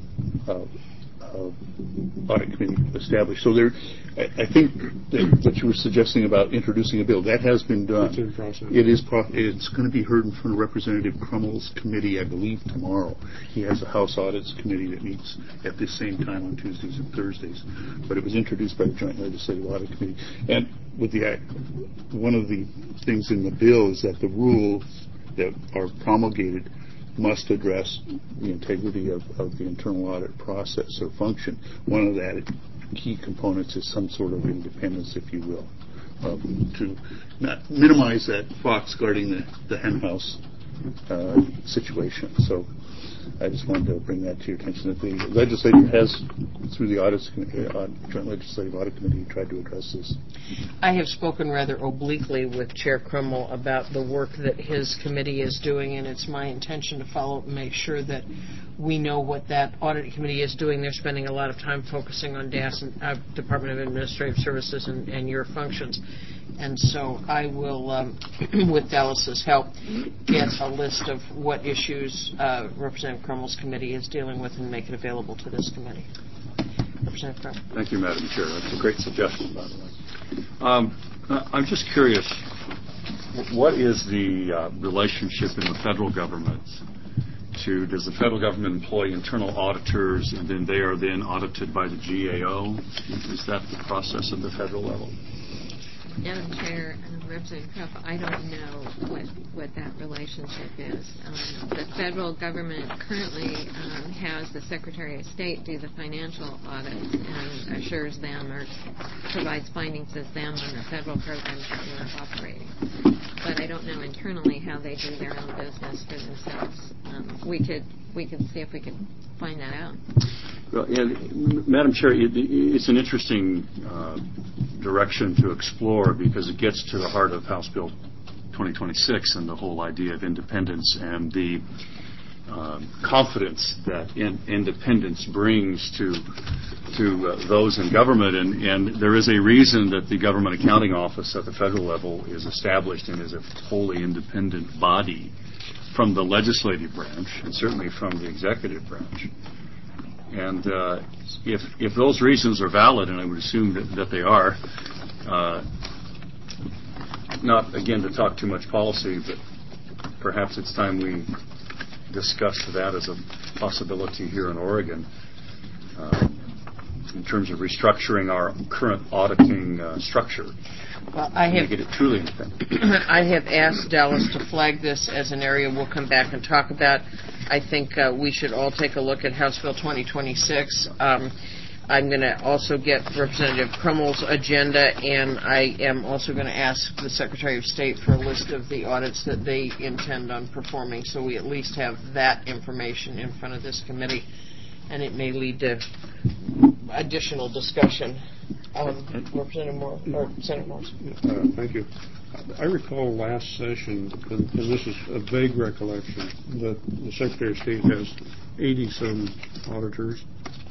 audit committee established. So I think that what you were suggesting about introducing a bill, that has been done. It's in process. It's going to be heard in front of Representative Crummel's committee, I believe, tomorrow. He has a House Audits Committee that meets at the same time on Tuesdays and Thursdays. But it was introduced by the Joint Legislative Audit Committee. And with the one of the things in the bill is that the rules that are promulgated must address the integrity of the internal audit process or function. One of that key components is some sort of independence, if you will, to not minimize that fox guarding the hen house situation. So I just wanted to bring that to your attention that the legislature has, through the Joint Legislative Audit Committee, tried to address this. I have spoken rather obliquely with Chair Crummel about the work that his committee is doing, and it's my intention to follow up and make sure that we know what that audit committee is doing. They're spending a lot of time focusing on DAS and Department of Administrative Services and your functions. And so I will, with Dallas's help, get a list of what issues Representative Crummel's committee is dealing with and make it available to this committee. Representative Crummel. Thank you, Madam Chair. That's a great suggestion, by the way. I'm just curious, what is the relationship in the federal government does the federal government employ internal auditors and then they are then audited by the GAO? Is that the process at the federal level? Madam Chair, Representative Krupp, I don't know what that relationship is. The federal government currently has the Secretary of State do the financial audits and assures them or provides findings as them on the federal programs that we're operating. But I don't know internally how they do their own business for themselves. We could see if we could find that out. Well, Madam Chair, it's an interesting direction to explore because it gets to the heart of House Bill 2026 and the whole idea of independence and the confidence that independence brings to those in government. And there is a reason that the Government Accounting Office at the federal level is established and is a wholly independent body from the legislative branch and certainly from the executive branch. And if those reasons are valid, and I would assume that they are, not again to talk too much policy, but perhaps it's time we discuss that as a possibility here in Oregon in terms of restructuring our current auditing structure. Well, make it truly independent. I have asked Dallas to flag this as an area we'll come back and talk about. I think we should all take a look at House Bill 2026. I'm going to also get Representative Crummel's agenda, and I am also going to ask the Secretary of State for a list of the audits that they intend on performing, so we at least have that information in front of this committee, and it may lead to additional discussion. Representative Moore, or Senator Morris. Thank you. I recall last session, and this is a vague recollection, that the Secretary of State has 80-some auditors.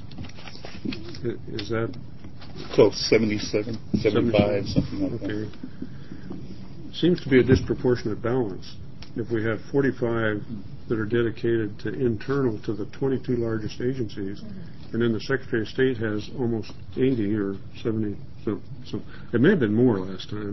Is that close? 77, 75, something like that. seems to be a disproportionate balance. If we have 45 that are dedicated to internal to the 22 largest agencies, and then the Secretary of State has almost 80 or 70, so it may have been more last time,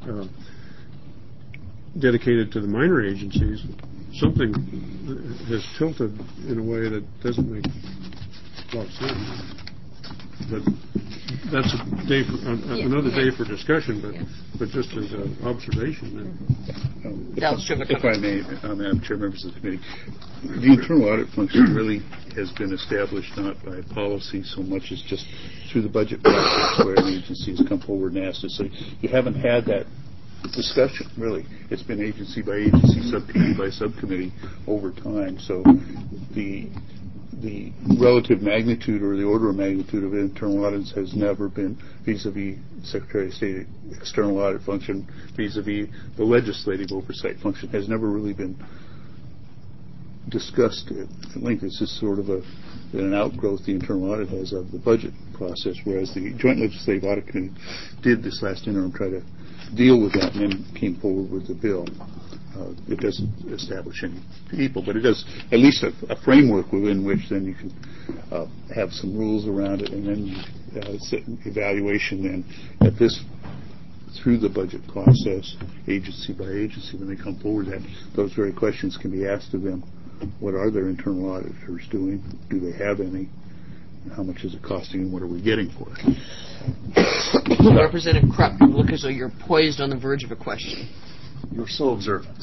dedicated to the minor agencies, something has tilted in a way that doesn't make a lot of sense. But that's a day for, another day for discussion, but just as an observation. If I may, Madam Chair, members of the committee, the internal audit function really has been established not by policy so much as just through the budget process where an agency has come forward and asked us. So you haven't had that discussion, really. It's been agency by agency, subcommittee by subcommittee over time. So the relative magnitude or the order of magnitude of internal audits has never been vis-a-vis Secretary of State external audit function, vis-a-vis the legislative oversight function, has never really been discussed at length. It's just sort of an outgrowth the internal audit has of the budget process, whereas the Joint Legislative Audit Committee did this last interim try to deal with that and then came forward with the bill. It doesn't establish any people, but it does at least a framework within which then you can have some rules around it, and then you set an evaluation then at this through the budget process, agency by agency, when they come forward, that those very questions can be asked of them. What are their internal auditors doing? Do they have any? How much is it costing, and what are we getting for it? Representative Krupp, you look as though you're poised on the verge of a question. You're so observant.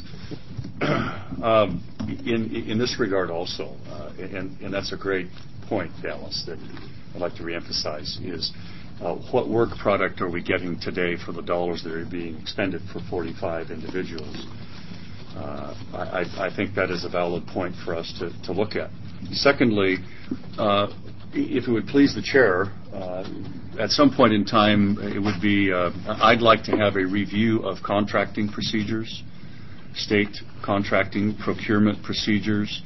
In this regard also, and that's a great point, Dallas, that I'd like to reemphasize, is what work product are we getting today for the dollars that are being expended for 45 individuals? I think that is a valid point for us to look at. Secondly, if it would please the chair, at some point in time, it would be, I'd like to have a review of contracting procedures, state contracting procurement procedures.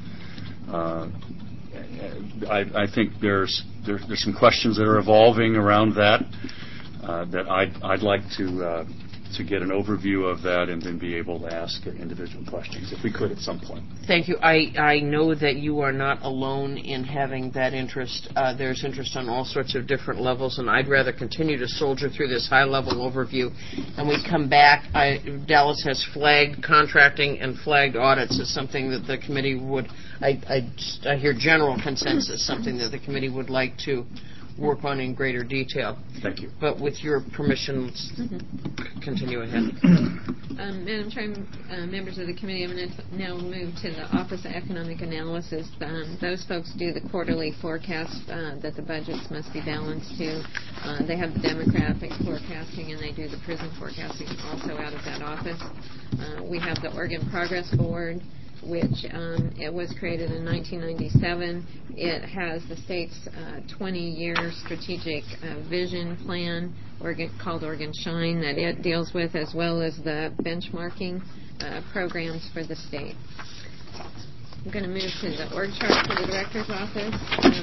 I think there's some questions that are evolving around that that I'd like to get an overview of that and then be able to ask individual questions, if we could at some point. Thank you. I know that you are not alone in having that interest. There's interest on all sorts of different levels, and I'd rather continue to soldier through this high-level overview. And we come back. Dallas has flagged contracting and flagged audits as something that the committee would, I hear general consensus, something that the committee would like to work on in greater detail. Thank you. But with your permission, let's continue ahead. Madam Chair, members of the committee, I'm going to now move to the Office of Economic Analysis. Those folks do the quarterly forecast that the budgets must be balanced to. They have the demographic forecasting, and they do the prison forecasting also out of that office. We have the Oregon Progress Board, which it was created in 1997. It has the state's 20-year strategic vision plan, called Oregon Shine, that it deals with, as well as the benchmarking programs for the state. I'm going to move to the org chart for the director's office.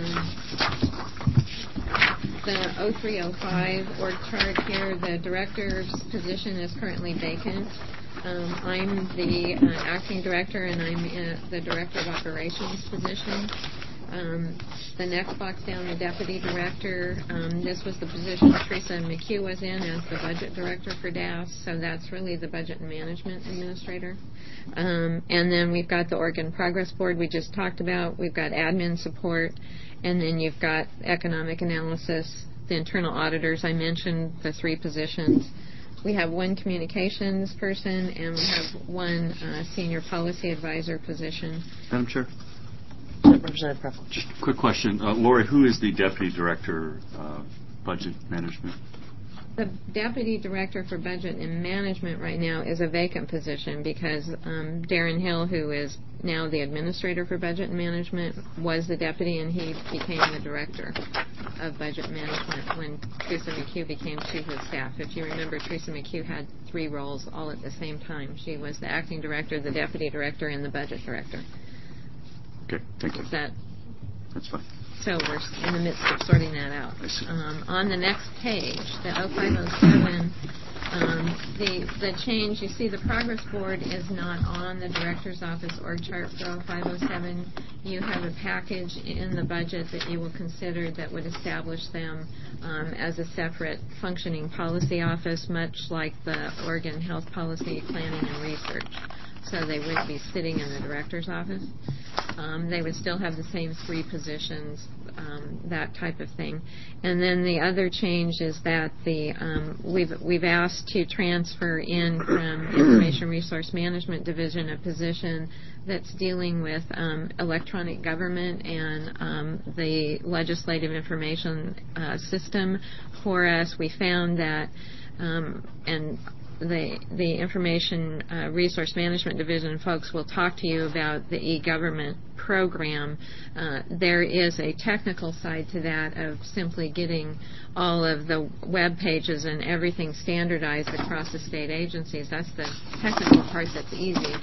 The 0305 org chart here, the director's position is currently vacant. I'm the acting director, and I'm the director of operations position. The next box down, the deputy director, this was the position Teresa McHugh was in as the budget director for DAS, so that's really the budget and management administrator. And then we've got the Oregon Progress Board we just talked about. We've got admin support, and then you've got economic analysis, the internal auditors. I mentioned the 3 positions. We have 1 communications person, and we have 1 senior policy advisor position. Madam Chair? Representative Prefel. Just a quick question. Lori, who is the Deputy Director of Budget Management? The Deputy Director for Budget and Management right now is a vacant position because Darren Hill, who is now the Administrator for Budget and Management, was the Deputy, and he became the Director of Budget Management when Teresa McHugh became Chief of Staff. If you remember, Teresa McHugh had 3 roles all at the same time. She was the Acting Director, the Deputy Director, and the Budget Director. Okay, thank you. That's fine. So we're in the midst of sorting that out. I see. On the next page, the 0507 The change, you see the progress board is not on the director's office org chart for 0507. You have a package in the budget that you will consider that would establish them as a separate functioning policy office, much like the Oregon Health Policy Planning and Research. So they would be sitting in the director's office. They would still have the same 3 positions, that type of thing. And then the other change is that we've asked to transfer in from Information Resource Management Division a position that's dealing with electronic government and the legislative information system for us. We found that and the Information Resource Management Division folks will talk to you about the e-government program. There is a technical side to that of simply getting all of the web pages and everything standardized across the state agencies. That's the technical part that's easy.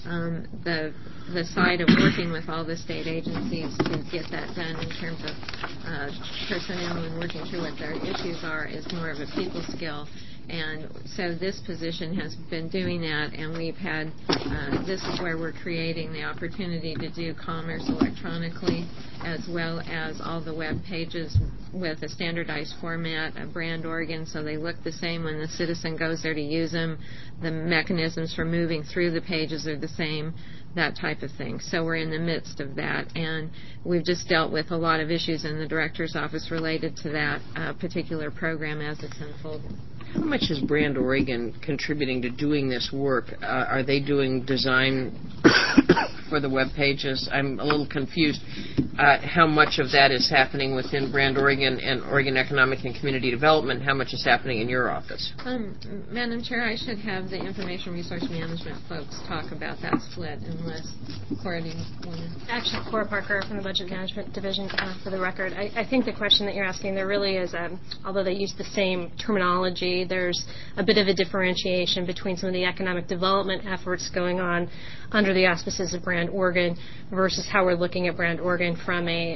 The side of working with all the state agencies to get that done in terms of personnel and working through what their issues are is more of a people skill. And so this position has been doing that, and we've had, this is where we're creating the opportunity to do commerce electronically, as well as all the web pages with a standardized format, a brand Oregon, so they look the same when the citizen goes there to use them. The mechanisms for moving through the pages are the same, that type of thing. So we're in the midst of that, and we've just dealt with a lot of issues in the director's office related to that particular program as it's unfolded. How much is Brand Oregon contributing to doing this work? Are they doing design for the web pages? I'm a little confused. How much of that is happening within Brand Oregon and Oregon Economic and Community Development? How much is happening in your office? Madam Chair, I should have the Information Resource Management folks talk about that split, unless Cora, do you want to? Actually, Cora Parker from the Budget Management Division, for the record. I think the question that you're asking, there really is, although they use the same terminology, there's a bit of a differentiation between some of the economic development efforts going on under the auspices of Brand Oregon versus how we're looking at Brand Oregon from a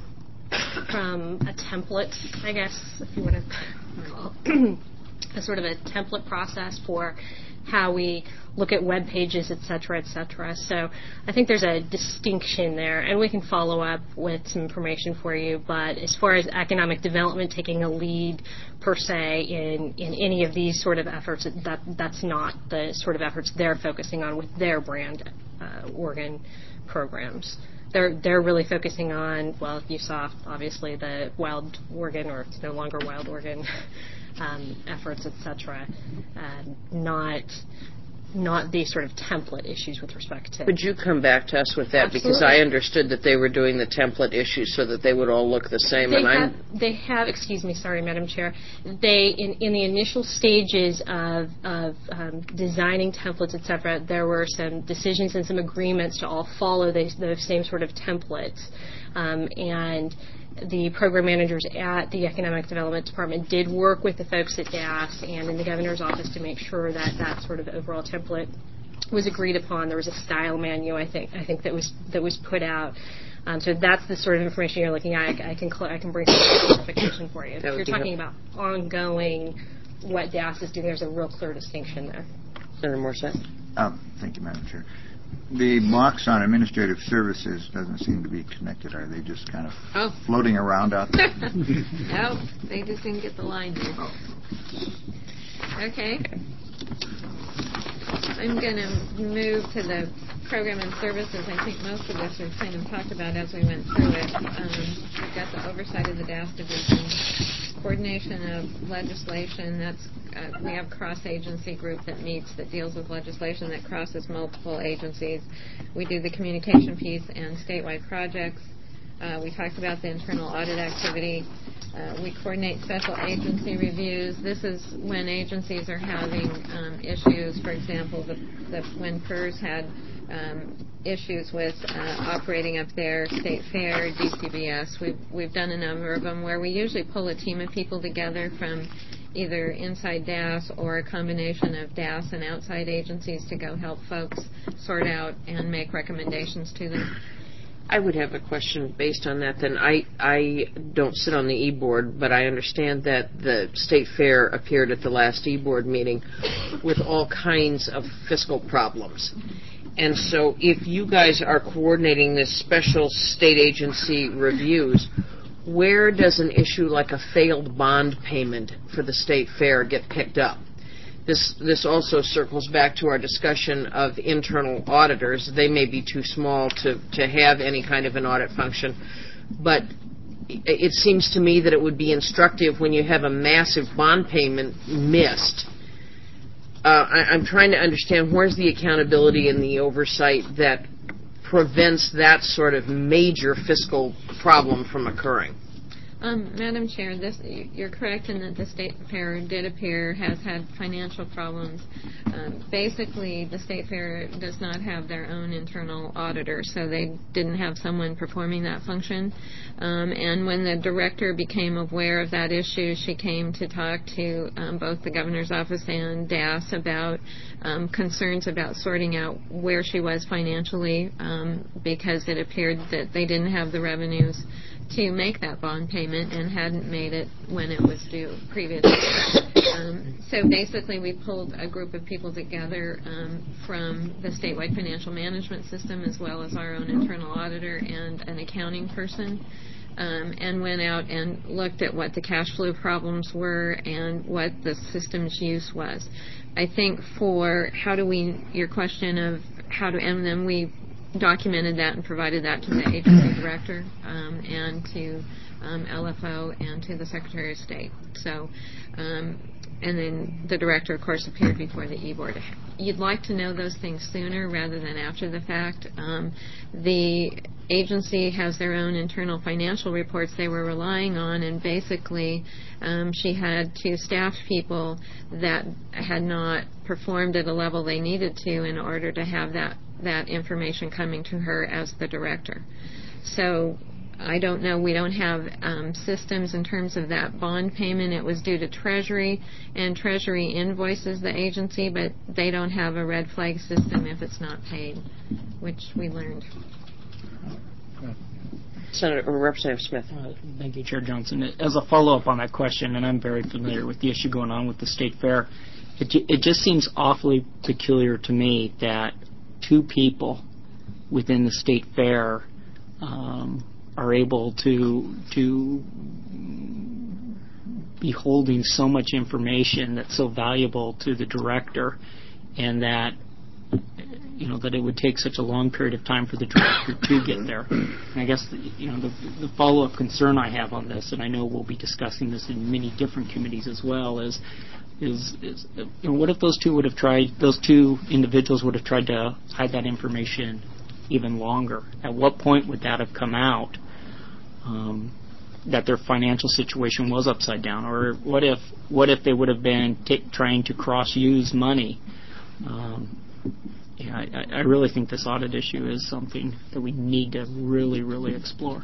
template, I guess, if you want to call it, a sort of a template process for how we look at web pages, et cetera, et cetera. So I think there's a distinction there, and we can follow up with some information for you. But as far as economic development taking a lead per se in any of these sort of efforts, that's not the sort of efforts they're focusing on with their Brand Oregon programs. They're really focusing on, well, you saw obviously the Wild Oregon, or it's no longer Wild Oregon efforts, et cetera, not these sort of template issues with respect to. Would you come back to us with that? Absolutely. Because I understood that they were doing the template issues so that they would all look the same. They have, excuse me, sorry, Madam Chair. They, in the initial stages of designing templates, et cetera, there were some decisions and some agreements to all follow those same sort of templates. And the program managers at the Economic Development Department did work with the folks at DAS and in the governor's office to make sure that that sort of overall template was agreed upon. There was a style manual, I think that was put out. So that's the sort of information you're looking at. I can bring some clarification for you. If you're talking about ongoing what DAS is doing, there's a real clear distinction there. Senator Morset. Thank you, Madam Chair. The box on administrative services doesn't seem to be connected. Are they just kind of floating around out there? No, they just didn't get the line here. Okay. I'm going to move to the program and services. I think most of this we've kind of talked about as we went through it. We've got the oversight of the DAS division, coordination of legislation. We have cross-agency group that meets, that deals with legislation that crosses multiple agencies. We do the communication piece and statewide projects. We talked about the internal audit activity. We coordinate special agency reviews. This is when agencies are having issues. For example, when PERS had issues with operating up their state fair, DCBS. We've done a number of them where we usually pull a team of people together from either inside DAS or a combination of DAS and outside agencies to go help folks sort out and make recommendations to them. I would have a question based on that. Then I don't sit on the e-board, but I understand that the State Fair appeared at the last e-board meeting with all kinds of fiscal problems. And so if you guys are coordinating this special state agency reviews, where does an issue like a failed bond payment for the State Fair get picked up? This also circles back to our discussion of internal auditors. They may be too small to have any kind of an audit function, but it seems to me that it would be instructive when you have a massive bond payment missed. I'm trying to understand where's the accountability and the oversight that prevents that sort of major fiscal problem from occurring. Madam Chair, you're correct in that the State Fair did appear has had financial problems. Basically, the State Fair does not have their own internal auditor, so they didn't have someone performing that function. And when the director became aware of that issue, she came to talk to both the governor's office and DAS about concerns about sorting out where she was financially, because it appeared that they didn't have the revenues to make that bond payment and hadn't made it when it was due previously. So basically we pulled a group of people together from the statewide financial management system as well as our own internal auditor and an accounting person, and went out and looked at what the cash flow problems were and what the system's use was. I think for your question of how to end them, we documented that and provided that to the agency director and to LFO and to the Secretary of State. So, and then the director, of course, appeared before the e-board. You'd like to know those things sooner rather than after the fact. The agency has their own internal financial reports they were relying on, and basically she had 2 staff people that had not performed at a level they needed to in order to have that information coming to her as the director. So I don't know. We don't have systems in terms of that bond payment. It was due to Treasury, and Treasury invoices the agency, but they don't have a red flag system if it's not paid, which we learned. Senator or Representative Smith. Thank you, Chair Johnson. As a follow-up on that question, and I'm very familiar with the issue going on with the State Fair, it just seems awfully peculiar to me that 2 people within the State Fair are able to be holding so much information that's so valuable to the director, and that that it would take such a long period of time for the director to get there. And I guess the follow-up concern I have on this, and I know we'll be discussing this in many different committees as well, is what if those 2 individuals would have tried to hide that information even longer? At what point would that have come out that their financial situation was upside down? Or what if they would have been trying to cross-use money? I really think this audit issue is something that we need to really, really explore.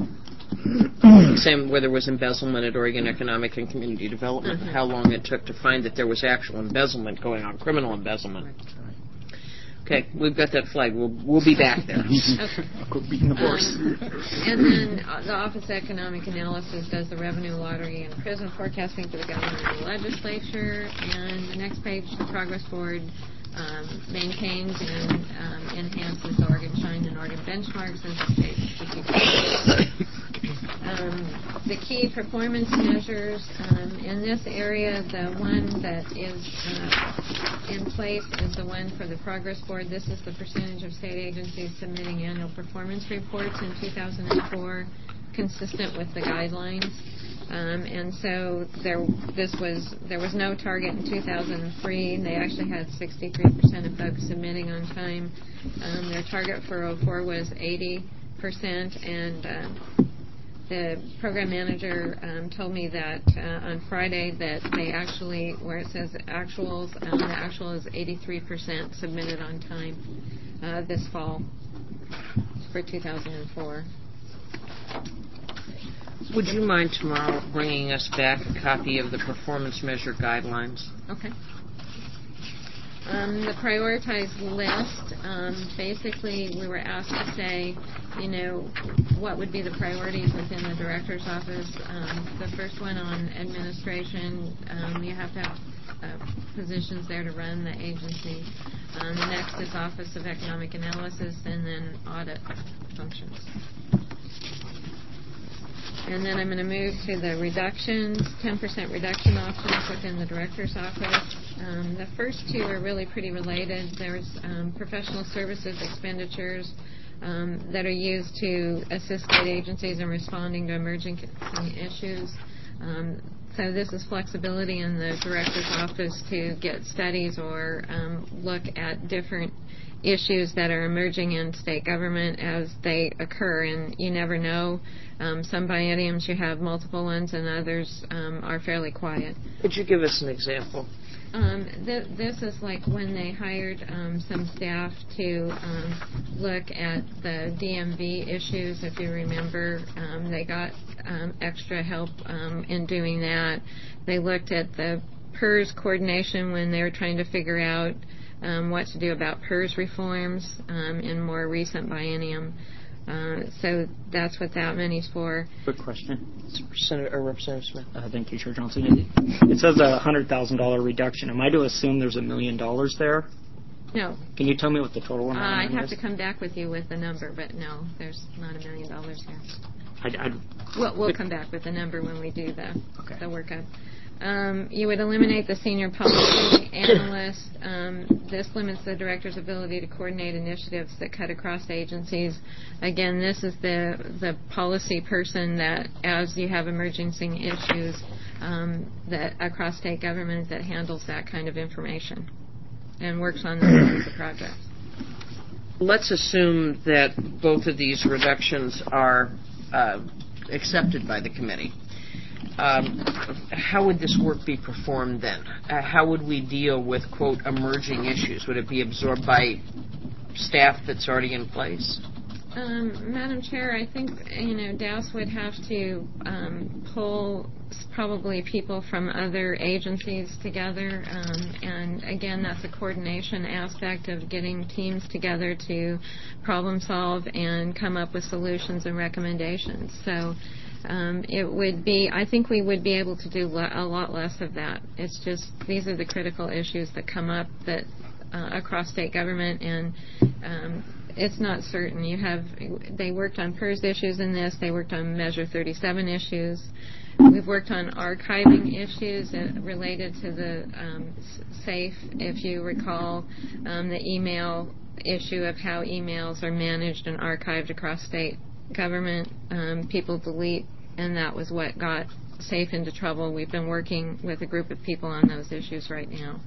Same where there was embezzlement at Oregon Economic and Community Development, how long it took to find that there was actual embezzlement going on, criminal embezzlement. Okay, we've got that flag. We'll be back there. Quit beating the horse. And then the Office of Economic Analysis does the revenue lottery and prison forecasting for the governor and the legislature. And the next page, the Progress Board maintains and enhances the Oregon Shine and Oregon benchmarks as the state's the key performance measures in this area, the one that is in place is the one for the Progress Board. This is the percentage of state agencies submitting annual performance reports in 2004 consistent with the guidelines. And so there was no target in 2003. They actually had 63% of folks submitting on time. Their target for 04 was 80%, and the program manager told me that on Friday that they actually, where it says actuals, the actual is 83% submitted on time this fall for 2004. Would you mind tomorrow bringing us back a copy of the performance measure guidelines? Okay. The prioritized list, basically we were asked to say what would be the priorities within the director's office. The first one on administration, you have to have positions there to run the agency. The next is Office of Economic Analysis, and then audit functions. And then I'm going to move to the reductions, 10% reduction options within the director's office. The first two are really pretty related. There's professional services expenditures that are used to assist state agencies in responding to emerging issues. So this is flexibility in the director's office to get studies or look at different issues that are emerging in state government as they occur, and you never know. Some bienniums you have multiple ones, and others are fairly quiet. Could you give us an example? This is like when they hired some staff to look at the DMV issues. If you remember, they got extra help in doing that. They looked at the PERS coordination when they were trying to figure out what to do about PERS reforms in more recent biennium. So that's what that money's for. Quick question. Representative Smith. Thank you, Chair Johnson. It says a $100,000 reduction. Am I to assume there's $1 million there? No. Can you tell me what the total amount I'd is? have to come back with you with the number, but no, there's not $1 million there. We'll come back with the number when we do the workup. You would eliminate the senior policy analyst. This limits the director's ability to coordinate initiatives that cut across agencies. Again, this is the policy person that, as you have emergency issues that across state government, that handles that kind of information and works on those kinds of projects. Let's assume that both of these reductions are accepted by the committee. How would this work be performed then? How would we deal with, quote, emerging issues? Would it be absorbed by staff that's already in place? Madam Chair, I think, DOUS would have to pull probably people from other agencies together. And again, that's a coordination aspect of getting teams together to problem solve and come up with solutions and recommendations. So it would be, I think we would be able to do a lot less of that. It's just, these are the critical issues that come up that across state government, and it's not certain. They worked on PERS issues in this, they worked on Measure 37 issues. We've worked on archiving issues related to the SAFE, if you recall, the email issue of how emails are managed and archived across state government. People delete, and that was what got SAFE into trouble. We've been working with a group of people on those issues right now.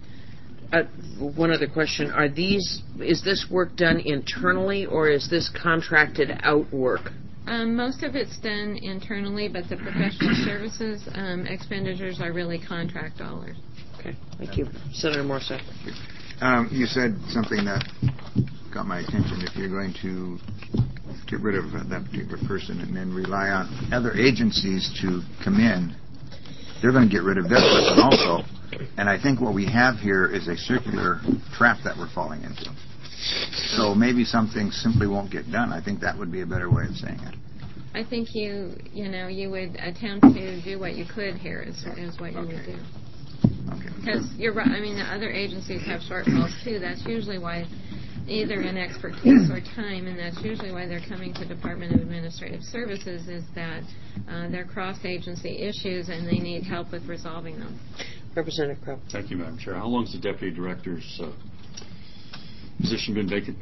One other question. Is this work done internally, or is this contracted out work? Most of it's done internally, but the professional services expenditures are really contract dollars. Okay, thank you. Senator Morse. You said something that got my attention. If you're going to get rid of that particular person and then rely on other agencies to come in, they're going to get rid of their person also. And I think what we have here is a circular trap that we're falling into. So maybe something simply won't get done. I think that would be a better way of saying it. I think you would attempt to do what you could here is what you would do. Because you're right. I mean, the other agencies have shortfalls too. That's usually why, either in expertise or time, and that's usually why they're coming to Department of Administrative Services, is that they're cross-agency issues and they need help with resolving them. Representative Crow. Thank you, Madam Chair. How long has the Deputy Director's position been vacant?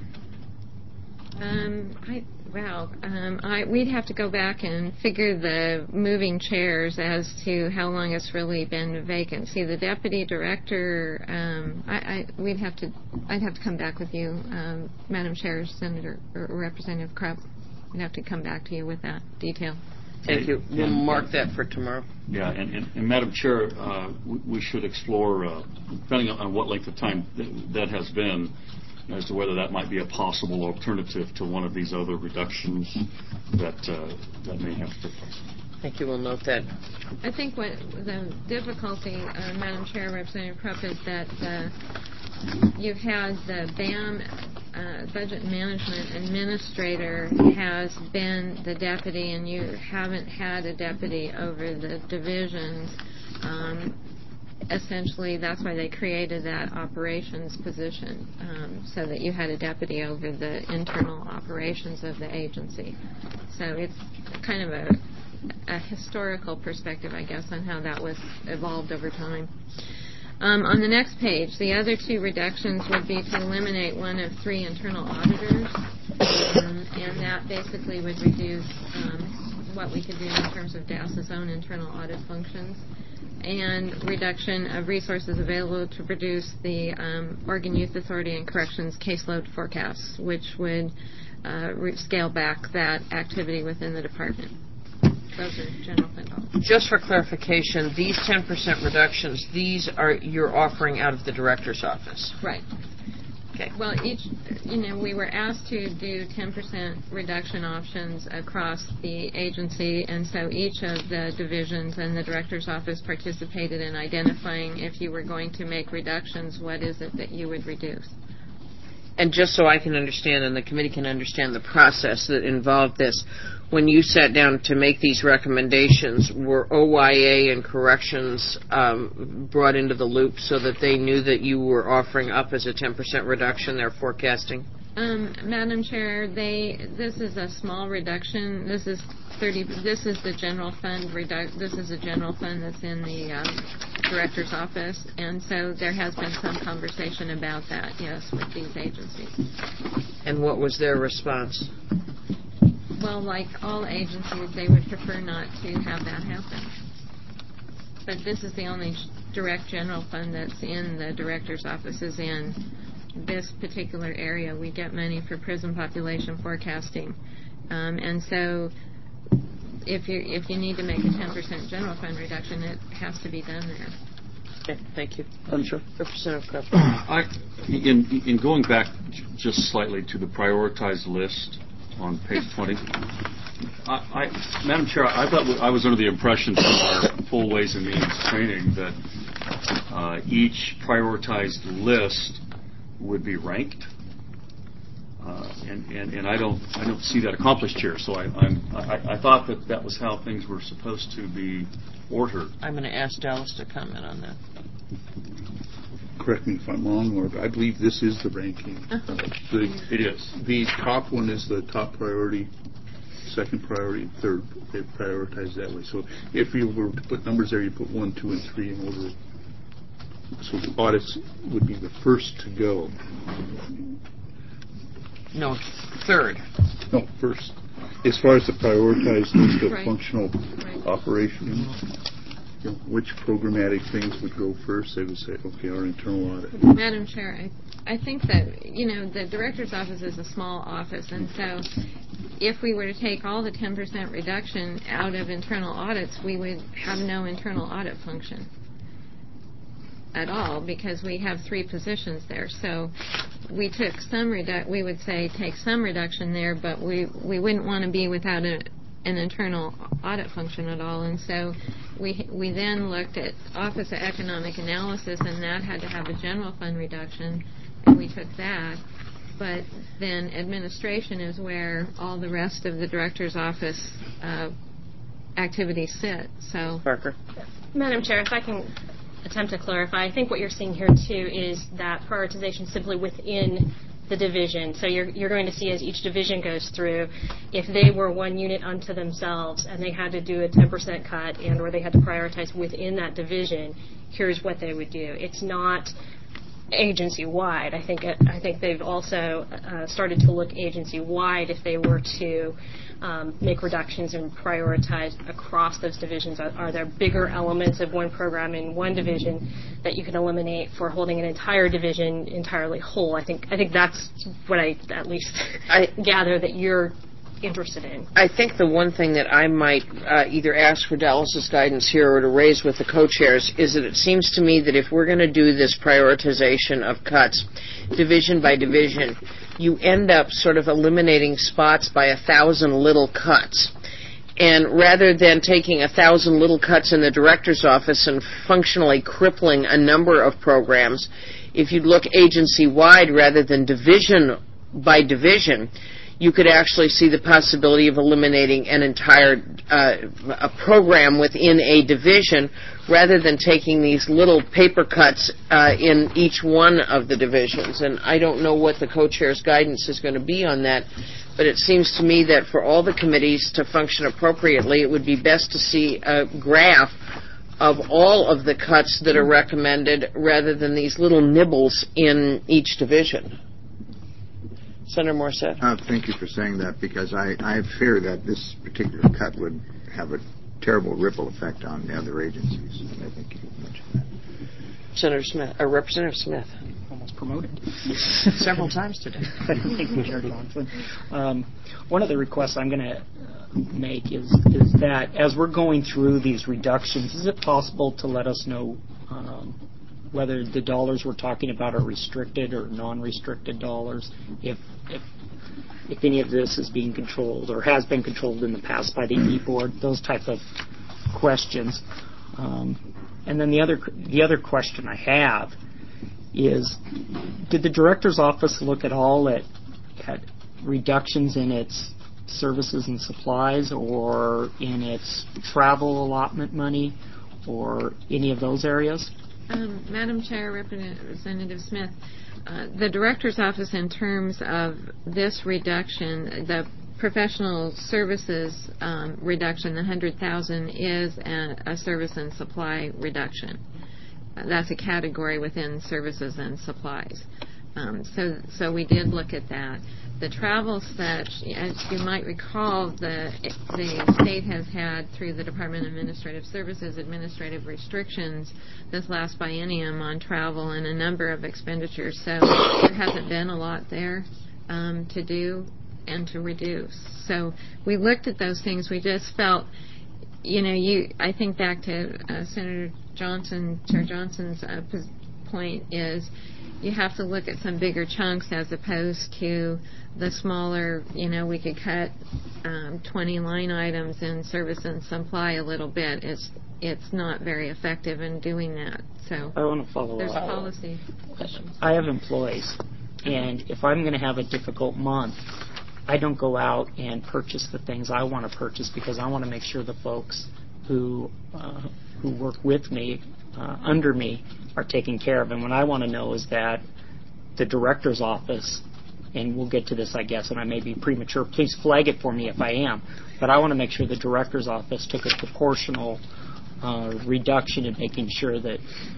We'd have to go back and figure the moving chairs as to how long it's really been vacant. See, the Deputy Director, I'd have to come back with you, Madam Chair, Senator, or Representative Krupp. We'd have to come back to you with that detail. Thank you. We'll mark that for tomorrow. Yeah, and Madam Chair, we should explore, depending on what length of time that has been, as to whether that might be a possible alternative to one of these other reductions that may have to take place. Thank you. We'll note that. I think what the difficulty, Madam Chair, Representative Krupp, is that you've had the BAM budget management administrator has been the deputy, and you haven't had a deputy over the divisions. Essentially, that's why they created that operations position, so that you had a deputy over the internal operations of the agency. So it's kind of a historical perspective, I guess, on how that was evolved over time. On the next page, the other two reductions would be to eliminate one of 3 internal auditors, and that basically would reduce what we could do in terms of DAS's own internal audit functions, and reduction of resources available to produce the Oregon Youth Authority and Corrections caseload forecasts, which would scale back that activity within the department. Those are general fund dollars. Just for clarification, these 10% reductions, these are you're offering out of the director's office. Right. Okay. Well, we were asked to do 10% reduction options across the agency, and so each of the divisions and the director's office participated in identifying, if you were going to make reductions, what is it that you would reduce. And just so I can understand and the committee can understand the process that involved this, when you sat down to make these recommendations, were OYA and corrections brought into the loop so that they knew that you were offering up as a 10% reduction their forecasting? Madam Chair, this is a small reduction. This is the general fund this is a general fund that's in the director's office, and so there has been some conversation about that, yes, with these agencies. And what was their response? Well, like all agencies, they would prefer not to have that happen. But this is the only direct general fund that's in the director's office, is in this particular area. We get money for prison population forecasting. And so if you need to make a 10% general fund reduction, it has to be done there. Okay, thank you. Sure. Representative Cook. In going back just slightly to the prioritized list on page 20, Madam Chair, I thought I was under the impression from our full Ways and Means training that each prioritized list would be ranked, and I don't see that accomplished here. So I thought that was how things were supposed to be ordered. I'm going to ask Dallas to comment on that. Correct me if I'm wrong, or I believe this is the ranking. It is. The top one is the top priority, second priority, third. They prioritize that way. So if you were to put numbers there, you put 1, 2, and 3 in order. So the audits would be the first to go. No, third. No, first. As far as the prioritized list of Right. functional operations, which programmatic things would go first? They would say, okay, our internal audit. Madam Chair, I think that, the director's office is a small office, and so if we were to take all the 10% reduction out of internal audits, we would have no internal audit function at all, because we have 3 positions there. So we took we would say take some reduction there, but we wouldn't want to be without an internal audit function at all. And so we then looked at Office of Economic Analysis, and that had to have a general fund reduction, and we took that. But then administration is where all the rest of the director's office activities sit. So Parker. Madam Chair, if I can attempt to clarify, I think what you're seeing here too is that prioritization simply within the division. So you're going to see as each division goes through, if they were one unit unto themselves and they had to do a 10% cut and or they had to prioritize within that division, here's what they would do. It's not agency-wide. I think they've also started to look agency-wide if they were to make reductions and prioritize across those divisions. Are there bigger elements of one program in one division that you can eliminate for holding an entire division entirely whole? I think that's what I at least gather that you're interested in. I think the one thing that I might either ask for Dallas's guidance here or to raise with the co-chairs is that it seems to me that if we're going to do this prioritization of cuts, division by division, you end up sort of eliminating spots by 1,000 little cuts. And rather than taking 1,000 little cuts in the director's office and functionally crippling a number of programs, if you look agency-wide rather than division by division, you could actually see the possibility of eliminating an entire a program within a division rather than taking these little paper cuts in each one of the divisions. And I don't know what the co-chair's guidance is going to be on that, but it seems to me that for all the committees to function appropriately, it would be best to see a graph of all of the cuts that are recommended rather than these little nibbles in each division. Senator Morissette. Thank you for saying that, because I fear that this particular cut would have a terrible ripple effect on the other agencies. And I think you mentioned that. Senator Smith, or Representative Smith. Almost promoted. Several times today. Thank you, Chair Johnson. One of the requests I'm going to make is that as we're going through these reductions, is it possible to let us know whether the dollars we're talking about are restricted or non-restricted dollars, if any of this is being controlled or has been controlled in the past by the E-Board, those type of questions. And then the other question I have is, did the Director's Office look at all at reductions in its services and supplies or in its travel allotment money or any of those areas? Madam Chair, Representative Smith, the Director's Office, in terms of this reduction, the professional services reduction, the $100,000, is a service and supply reduction. That's a category within services and supplies. So we did look at that. The travel such, as you might recall, the state has had, through the Department of Administrative Services, administrative restrictions this last biennium on travel and a number of expenditures. So there hasn't been a lot there to do and to reduce. So we looked at those things. We just felt, I think back to Senator Johnson, Chair Johnson's point is, you have to look at some bigger chunks as opposed to the smaller, we could cut 20 line items in service and supply a little bit. It's not very effective in doing that. So I want to follow there's up. policy questions. I have employees, and if I'm going to have a difficult month, I don't go out and purchase the things I want to purchase because I want to make sure the folks who work with me, under me, are taken care of. And what I want to know is that the Director's Office, and we'll get to this, I guess, and I may be premature, please flag it for me if I am, but I want to make sure the Director's Office took a proportional reduction in making sure that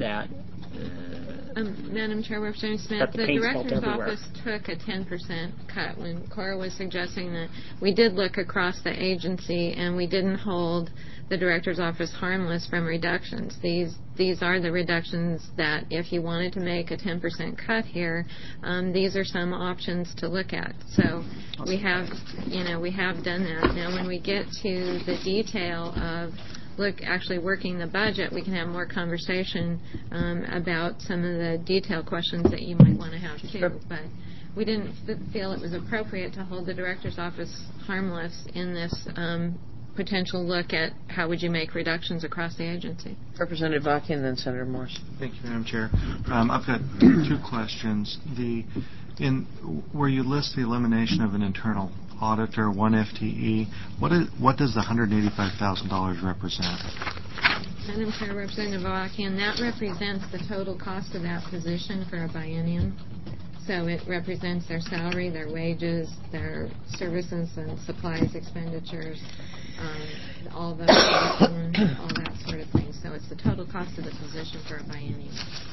Madam Chair, Representative Smith, the Director's Office took a 10% cut when Cora was suggesting that. We did look across the agency, and we didn't hold the Director's Office harmless from reductions. These are the reductions that, if you wanted to make a 10% cut here, these are some options to look at. So we have done that. Now, when we get to the detail of actually working the budget, we can have more conversation about some of the detailed questions that you might want to have too. But we didn't feel it was appropriate to hold the Director's Office harmless in this potential look at how would you make reductions across the agency. Representative Vakin, then Senator Morse. Thank you, Madam Chair. I've got two questions. Where you list the elimination of an internal auditor, 1 FTE, what does the $185,000 represent? Madam Chair, Representative Vakin, that represents the total cost of that position for a biennium. So it represents their salary, their wages, their services and supplies expenditures, all the all that sort of thing. So it's the total cost of the position for a biennium.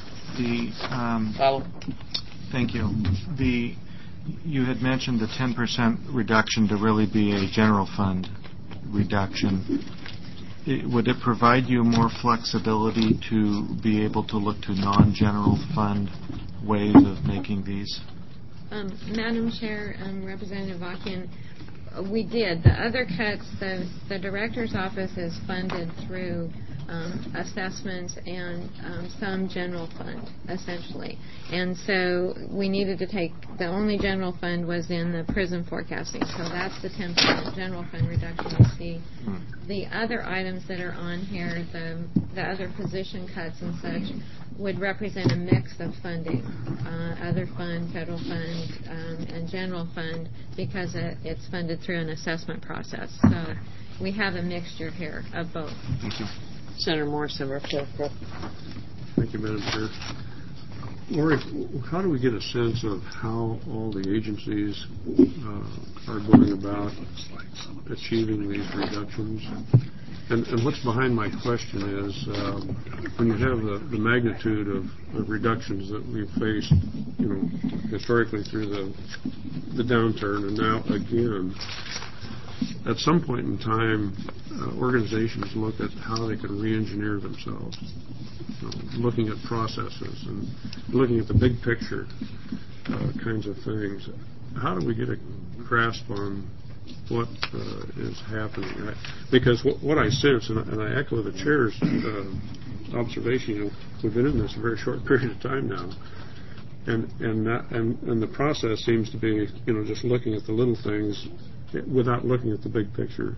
Thank you. You had mentioned the 10% reduction to really be a general fund reduction. Would it provide you more flexibility to be able to look to non-general fund ways of making these? Madam Chair, Representative Vakin, we did. The other cuts, the Director's Office is funded through assessments, and some general fund, essentially. And so we needed to take, the only general fund was in the prison forecasting, so that's the 10% general fund reduction you see. The other items that are on here, the other position cuts and such, would represent a mix of funding, other fund, federal fund, and general fund, because it's funded through an assessment process. So we have a mixture here of both. Thank you. Senator Morris, Senator Clerk. Thank you, Madam Chair. Lori, how do we get a sense of how all the agencies are going about achieving these reductions? And what's behind my question is, when you have the magnitude of reductions that we've faced, historically through the downturn, and now again, at some point in time, organizations look at how they can re-engineer themselves, looking at processes and looking at the big picture kinds of things. How do we get a grasp on what is happening? Because what I sense, and I echo the chair's observation, we've been in this a very short period of time now, and the process seems to be, just looking at the little things without looking at the big picture.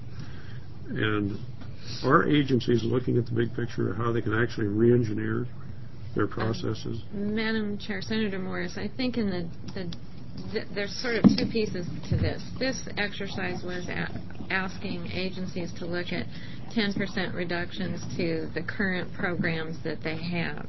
And are agencies looking at the big picture of how they can actually re-engineer their processes? Madam Chair, Senator Morris, I think there's sort of two pieces to this. This exercise was asking agencies to look at 10% reductions to the current programs that they have.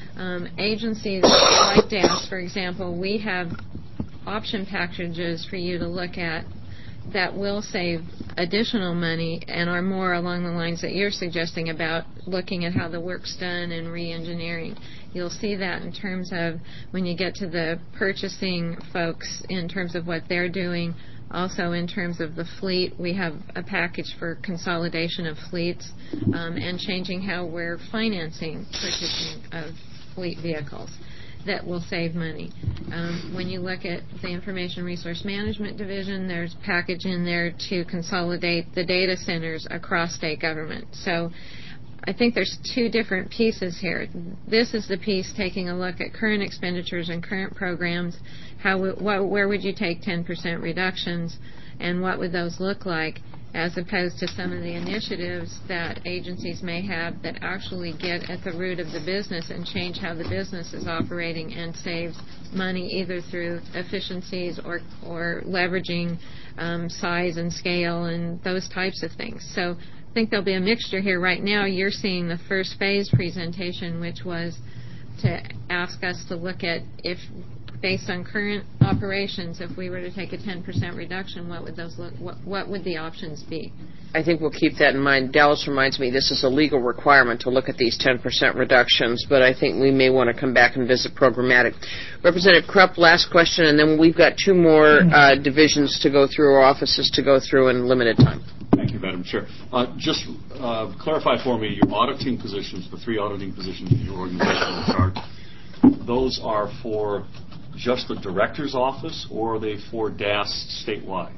Agencies like DAS, for example, we have option packages for you to look at that will save additional money and are more along the lines that you're suggesting about looking at how the work's done and re-engineering. You'll see that in terms of when you get to the purchasing folks in terms of what they're doing. Also in terms of the fleet, we have a package for consolidation of fleets and changing how we're financing purchasing of fleet vehicles. That will save money. When you look at the Information Resource Management Division, there's a package in there to consolidate the data centers across state government. So I think there's two different pieces here. This is the piece taking a look at current expenditures and current programs. Where would you take 10% reductions, and what would those look like, as opposed to some of the initiatives that agencies may have that actually get at the root of the business and change how the business is operating and saves money either through efficiencies or leveraging size and scale and those types of things. So I think there'll be a mixture here. Right now you're seeing the first phase presentation, which was to ask us to look at, if based on current operations, if we were to take a 10% reduction, what would those look? What would the options be? I think we'll keep that in mind. Dallas reminds me this is a legal requirement to look at these 10% reductions, but I think we may want to come back and visit programmatic. Representative Krupp, last question, and then we've got two more divisions to go through, or offices to go through in limited time. Thank you, Madam Chair. Just clarify for me, your auditing positions, the 3 auditing positions in your organizational chart, those are for just the director's office, or are they for DAS statewide?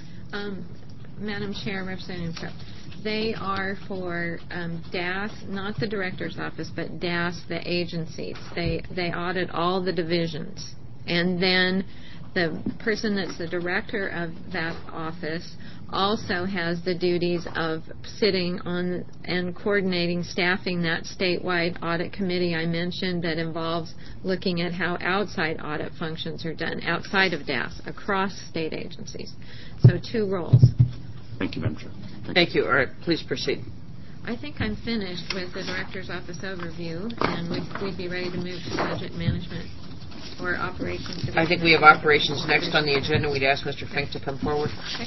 Madam Chair, Representative Krupp, they are for DAS, not the director's office, but DAS, the agencies. They audit all the divisions. And then the person that's the director of that office also has the duties of sitting on and coordinating, staffing that statewide audit committee I mentioned that involves looking at how outside audit functions are done, outside of DAS, across state agencies. So 2 roles. Thank you, Madam Chair. Thank you. All right, please proceed. I think I'm finished with the director's office overview, and we'd be ready to move to budget management or operations division. I think we have operations next on the agenda. We'd ask Mr. Fink to come forward. Okay.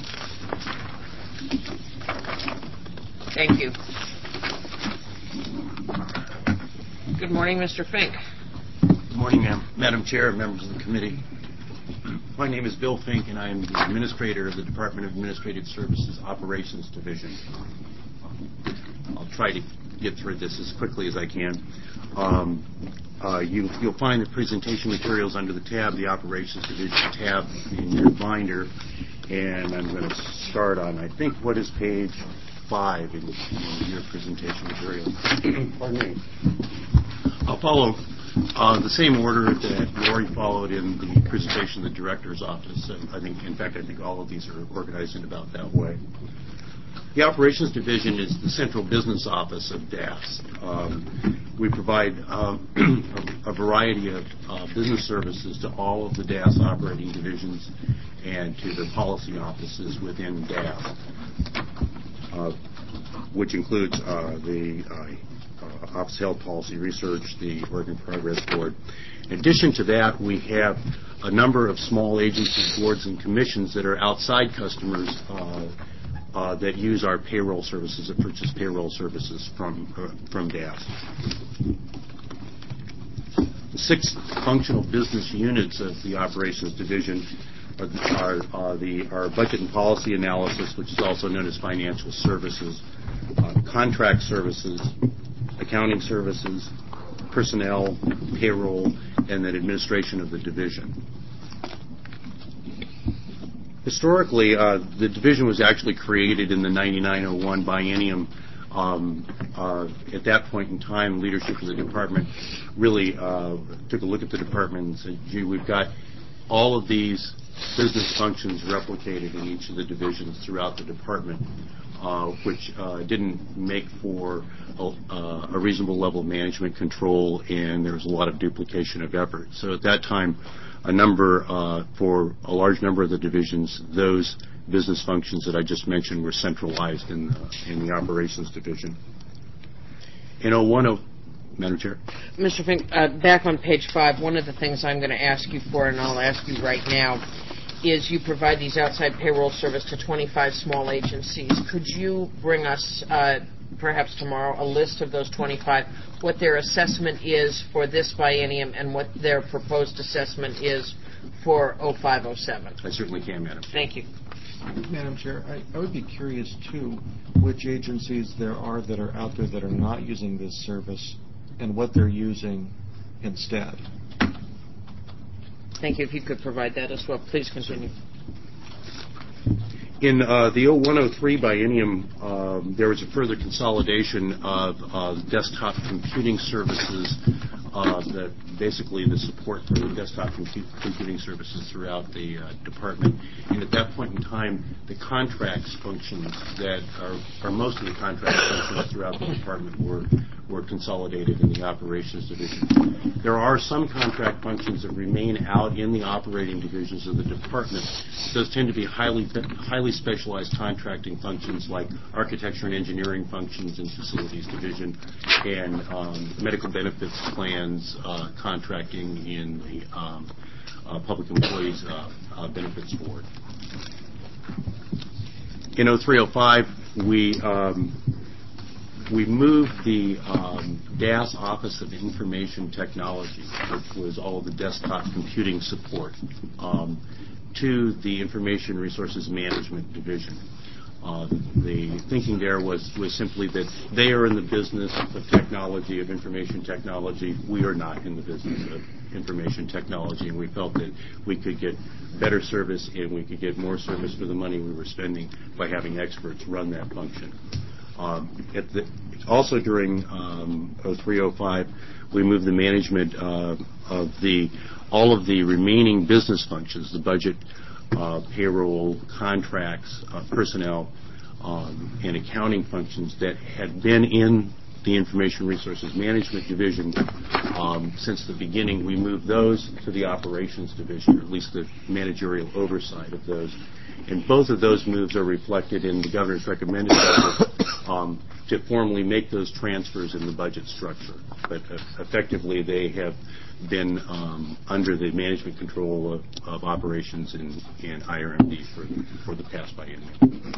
Thank you. Good morning, Mr. Fink. Good morning, Madam Chair, members of the committee. My name is Bill Fink, and I am the administrator of the Department of Administrative Services Operations Division. I'll try to get through this as quickly as I can. You'll find the presentation materials under the tab, the Operations Division tab, in your binder, and I'm going to start on, I think, what is page 5 in your presentation material. Pardon me. I'll follow the same order that Lori followed in the presentation of the director's office. I think all of these are organized in about that way. The operations division is the central business office of DAS. We provide a variety of business services to all of the DAS operating divisions and to the policy offices within DAS, which includes the Office of Health Policy Research, the Work in Progress Board. In addition to that, we have a number of small agencies, boards, and commissions that are outside customers that use our payroll services, that purchase payroll services from DAS. The 6 functional business units of the operations division are our budget and policy analysis, which is also known as financial services, contract services, accounting services, personnel, payroll, and then administration of the division. Historically, the division was actually created in the 99-01 biennium. At that point in time, leadership of the department really took a look at the department and said, gee, we've got all of these business functions replicated in each of the divisions throughout the department, which didn't make for a reasonable level of management control, and there was a lot of duplication of effort. So at that time, for a large number of the divisions, those business functions that I just mentioned were centralized in the operations division. In 01, Madam Chair. Mr. Fink, back on page 5, one of the things I'm going to ask you for, and I'll ask you right now, is you provide these outside payroll service to 25 small agencies. Could you bring us, perhaps tomorrow, a list of those 25, what their assessment is for this biennium and what their proposed assessment is for 0507? I certainly can, Madam. Thank you. Madam Chair, I would be curious, too, which agencies there are that are out there that are not using this service and what they're using instead. Thank you. If you could provide that as well. Please continue. In the 0103 biennium, there was a further consolidation of desktop computing services, basically the support for the desktop computing services throughout the department. And at that point in time, the contracts functions that are most of the contract functions throughout the department were consolidated in the operations division. There are some contract functions that remain out in the operating divisions of the department. Those tend to be highly specialized contracting functions like architecture and engineering functions in facilities division and medical benefits plans contracting in the Public Employees Benefits Board. In 0305, we moved the DAS Office of Information Technology, which was all of the desktop computing support, to the Information Resources Management Division. The thinking there was simply that they are in the business of technology, of information technology. We are not in the business of information technology, and we felt that we could get better service and we could get more service for the money we were spending by having experts run that function. Also during 0305, we moved the management of all of the remaining business functions, the budget, payroll, contracts, personnel, and accounting functions that had been in the Information Resources Management Division since the beginning. We moved those to the Operations Division, or at least the managerial oversight of those. And both of those moves are reflected in the Governor's recommended budget to formally make those transfers in the budget structure. But effectively, they have been under the management control of operations and IRMD for the past biennium.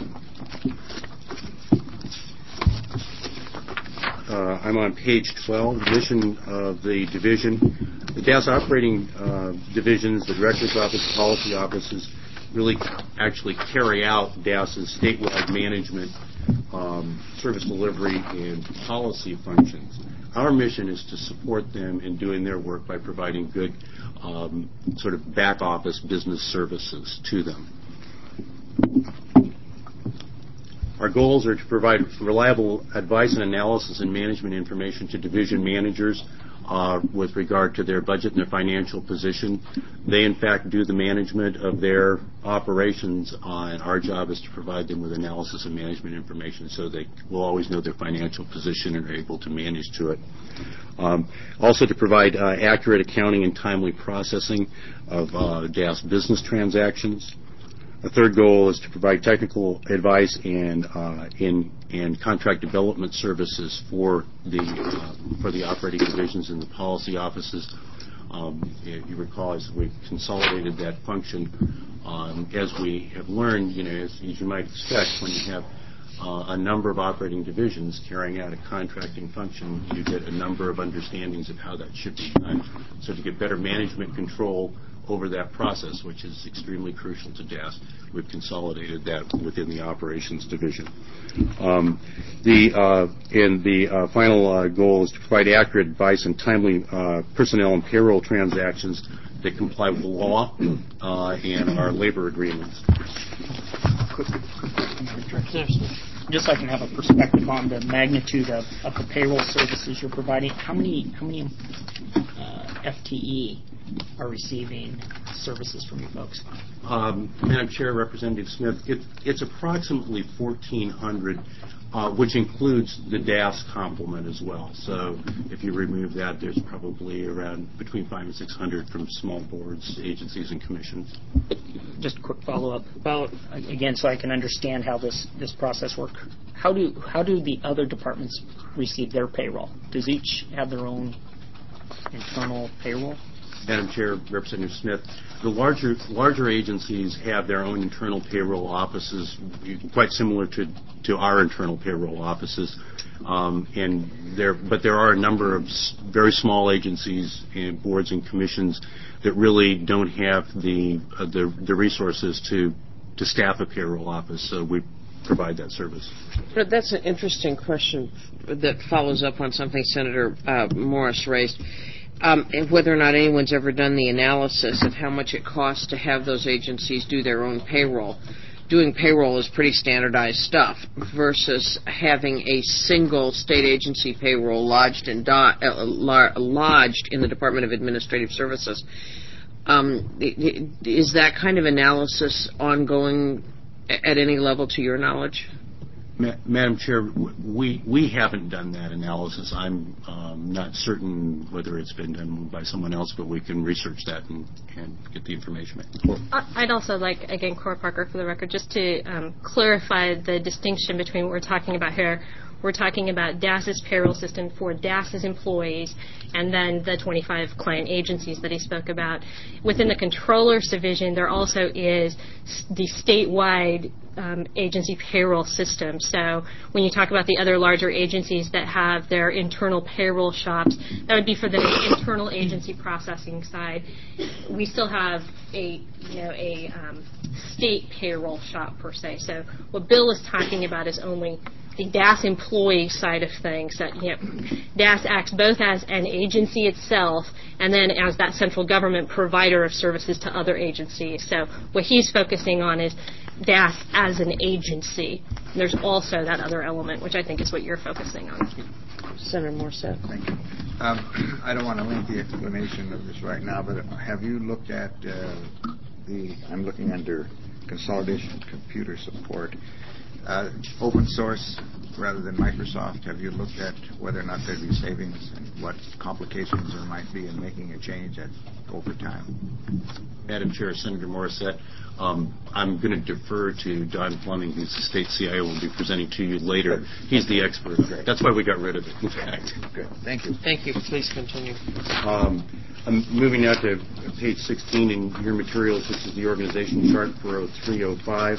I'm on page 12, mission of the division. The DAS operating divisions, the Director's Office, policy offices, really actually carry out DAS's statewide management, service delivery, and policy functions. Our mission is to support them in doing their work by providing good sort of back office business services to them. Our goals are to provide reliable advice and analysis and management information to division managers with regard to their budget and their financial position. They, in fact, do the management of their operations, and our job is to provide them with analysis and management information so they will always know their financial position and are able to manage to it. Also to provide accurate accounting and timely processing of DAS business transactions. The third goal is to provide technical advice and contract development services for the operating divisions and the policy offices. If you recall, as we consolidated that function, as we have learned, as you might expect, when you have a number of operating divisions carrying out a contracting function, you get a number of understandings of how that should be done. So to get better management control over that process, which is extremely crucial to DAS, we've consolidated that within the operations division. The final goal is to provide accurate advice and timely personnel and payroll transactions that comply with the law and our labor agreements. Just so I can have a perspective on the magnitude of the payroll services you're providing, how many FTE are receiving services from you folks? Madam Chair, Representative Smith, it's approximately 1,400, which includes the DAS complement as well. So if you remove that, there's probably around between 500 and 600 from small boards, agencies, and commissions. Just a quick follow-up about, again, so I can understand how this process works. How do the other departments receive their payroll? Does each have their own internal payroll? Madam Chair, Representative Smith, the larger agencies have their own internal payroll offices, quite similar to our internal payroll offices. But there are a number of very small agencies and boards and commissions that really don't have the resources to staff a payroll office. So we provide that service. But that's an interesting question that follows up on something Senator Morris raised. Whether or not anyone's ever done the analysis of how much it costs to have those agencies do their own payroll. Doing payroll is pretty standardized stuff versus having a single state agency payroll lodged in the Department of Administrative Services. Is that kind of analysis ongoing at any level to your knowledge? Madam Chair, we haven't done that analysis. I'm not certain whether it's been done by someone else, but we can research that and get the information. I'd also like, again, Cora Parker for the record, just to clarify the distinction between what we're talking about here. We're talking about DAS's payroll system for DAS's employees and then the 25 client agencies that he spoke about. Within the controller's division, there also is the statewide agency payroll system. So when you talk about the other larger agencies that have their internal payroll shops, that would be for the internal agency processing side. We still have a state payroll shop per se. So what Bill is talking about is only the DAS employee side of things. That DAS acts both as an agency itself and then as that central government provider of services to other agencies. So what he's focusing on is DAS as an agency. There's also that other element, which I think is what you're focusing on. Senator Morissette. Thank you. I don't want to link the explanation of this right now, but have you looked at I'm looking under consolidation computer support, open source rather than Microsoft. Have you looked at whether or not there'd be savings and what complications there might be in making a change over time? Madam Chair, Senator Morissette, I'm going to defer to Don Fleming, who's the state CIO, will be presenting to you later. He's the expert. That's why we got rid of it, in fact. Good. Thank you. Thank you. Please continue. I'm moving now to page 16 in your materials, which is the organization chart for 0305.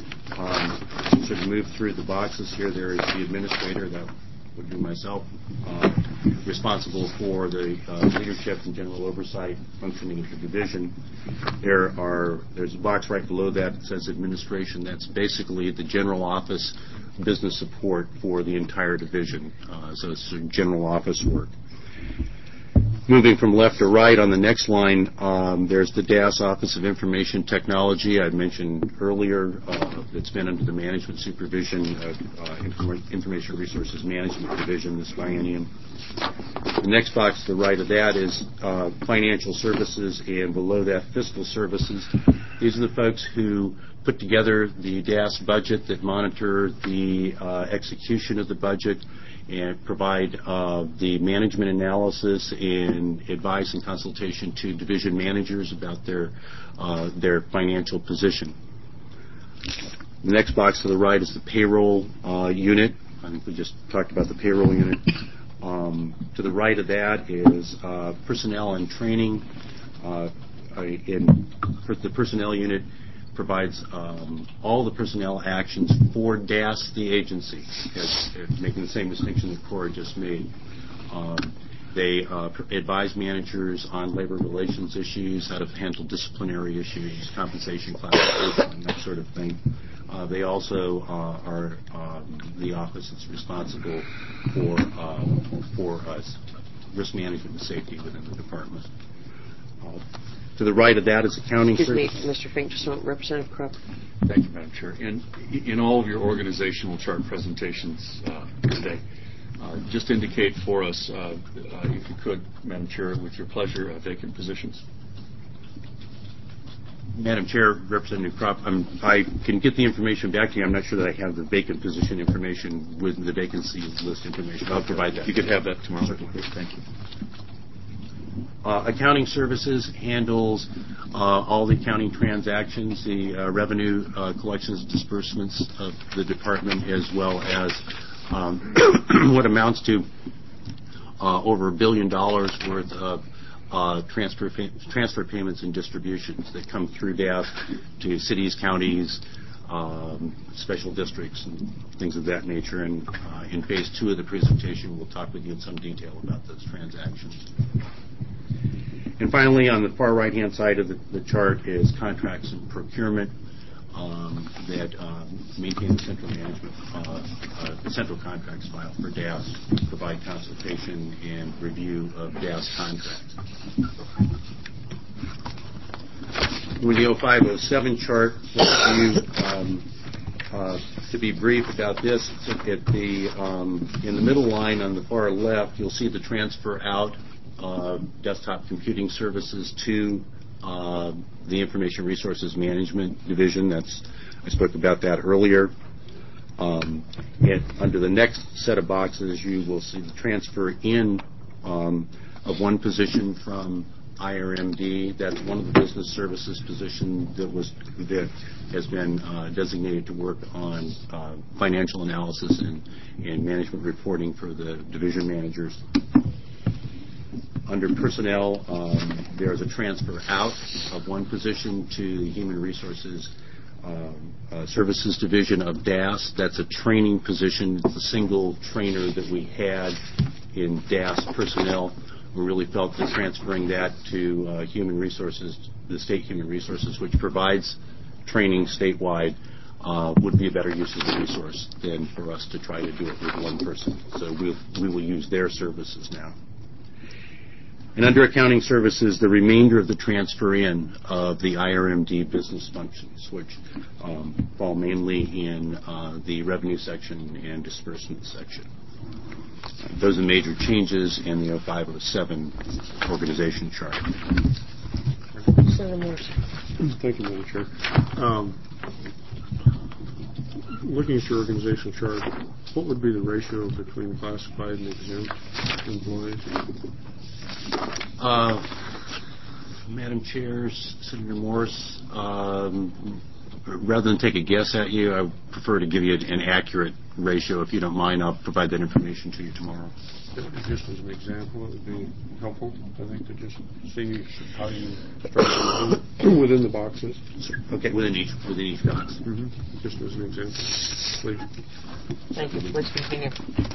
Sort of move through the boxes here. There is the administrator, that would be myself, responsible for the leadership and general oversight functioning of the division. There's a box right below that says administration. That's basically the general office business support for the entire division. So it's general office work. Moving from left to right on the next line, there's the DAS Office of Information Technology. I mentioned earlier it's been under the management supervision of Information Resources Management Division this biennium. The next box to the right of that is financial services, and below that, fiscal services. These are the folks who put together the DAS budget, that monitor the execution of the budget, and provide the management analysis and advice and consultation to division managers about their financial position. The next box to the right is the payroll unit. I think we just talked about the payroll unit. To the right of that is personnel and training. The personnel unit provides all the personnel actions for DAS, the agency, making the same distinction that Cora just made. They advise managers on labor relations issues, how to handle disciplinary issues, compensation classification, and that sort of thing. They also are the office that's responsible for risk management and safety within the department. To the right of that is accounting services. Excuse me, Mr. Fink, just a moment. Representative Krupp. Thank you, Madam Chair. In all of your organizational chart presentations today, just indicate for us, if you could, Madam Chair, with your pleasure, vacant positions. Madam Chair, Representative Krupp, I can get the information back to you. I'm not sure that I have the vacant position information with the vacancy list information. I'll provide that. You could have that tomorrow. Certainly. Thank you. Accounting services handles all the accounting transactions, the revenue collections, disbursements of the department, as well as what amounts to over $1 billion worth of transfer payments and distributions that come through DAS to cities, counties, special districts, and things of that nature. And in phase 2 of the presentation, we'll talk with you in some detail about those transactions. And finally, on the far right-hand side of the chart is contracts and procurement that maintain the central management, the central contracts file for DAS, provide consultation and review of DAS contracts. With the 0507 chart, to be brief about this, in the middle line on the far left, you'll see the transfer out desktop computing services to the Information Resources Management Division. I spoke about that earlier. And under the next set of boxes, you will see the transfer in of one position from IRMD. That's one of the business services positions that has been designated to work on financial analysis and management reporting for the division managers. Under personnel, there is a transfer out of one position to the Human Resources Services Division of DAS. That's a training position. It's a single trainer that we had in DAS personnel. We really felt that transferring that to Human Resources, the State Human Resources, which provides training statewide, would be a better use of the resource than for us to try to do it with one person. So we will use their services now. And under accounting services, the remainder of the transfer in of the IRMD business functions, which fall mainly in the revenue section and disbursement section. Those are major changes in the 0507 organization chart. Senator Morse. Thank you, Madam Chair. Looking at your organizational chart, what would be the ratio between classified and exempt employees? Madam Chair, Senator Morse, rather than take a guess at you, I prefer to give you an accurate ratio. If you don't mind, I'll provide that information to you tomorrow. Just as an example, it would be helpful, I think, to just see how you structure within the boxes. Okay, within each box. Mm-hmm. Just as an example, please. Thank you. Let's continue.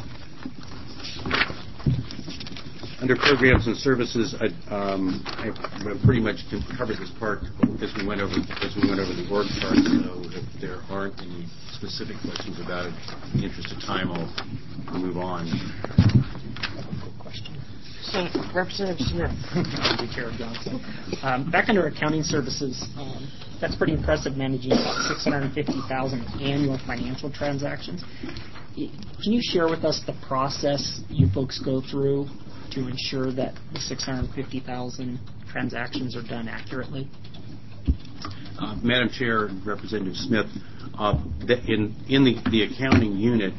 Under programs and services, I pretty much covered this part as we went over the org chart. So if there aren't any specific questions about it, in the interest of time, I'll move on. Representative Smith. Thank you, Chair Johnson. Back under accounting services, that's pretty impressive, managing about 650,000 annual financial transactions. Can you share with us the process you folks go through to ensure that the 650,000 transactions are done accurately? Madam Chair, Representative Smith, in the accounting unit,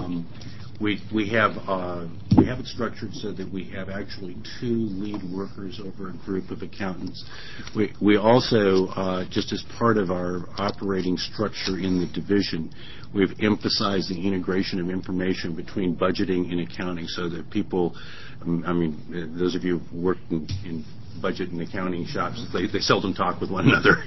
we have it structured so that we have actually 2 lead workers over a group of accountants. We also, just as part of our operating structure in the division, we've emphasized the integration of information between budgeting and accounting so that people, those of you who work in budget and accounting shops, they seldom talk with one another.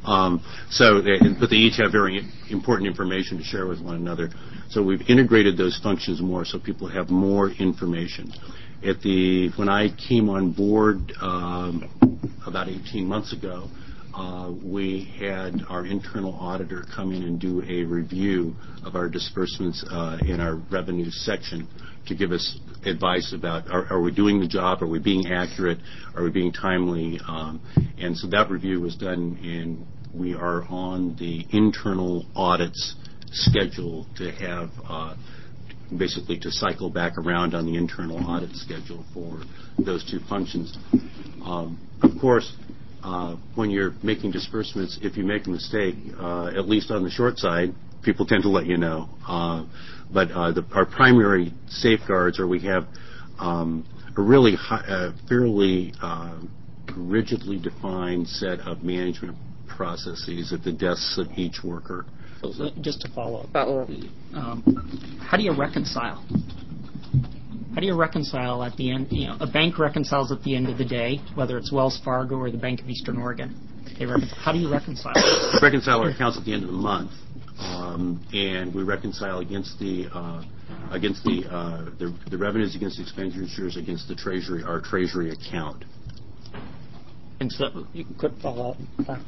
But they each have very important information to share with one another. So we've integrated those functions more so people have more information. When I came on board about 18 months ago, we had our internal auditor come in and do a review of our disbursements in our revenue section to give us advice about are we doing the job, are we being accurate, are we being timely, and so that review was done, and we are on the internal audits schedule to have basically to cycle back around on the internal audit schedule for those 2 functions. Of course, when you're making disbursements, if you make a mistake, at least on the short side, people tend to let you know. But our primary safeguards are we have a really fairly rigidly defined set of management processes at the desks of each worker. Just to follow up, how do you reconcile? How do you reconcile at the end? A bank reconciles at the end of the day, whether it's Wells Fargo or the Bank of Eastern Oregon. How do you reconcile? We reconcile our accounts at the end of the month, and we reconcile against the revenues against the expenditures against our treasury account. And so you could follow up.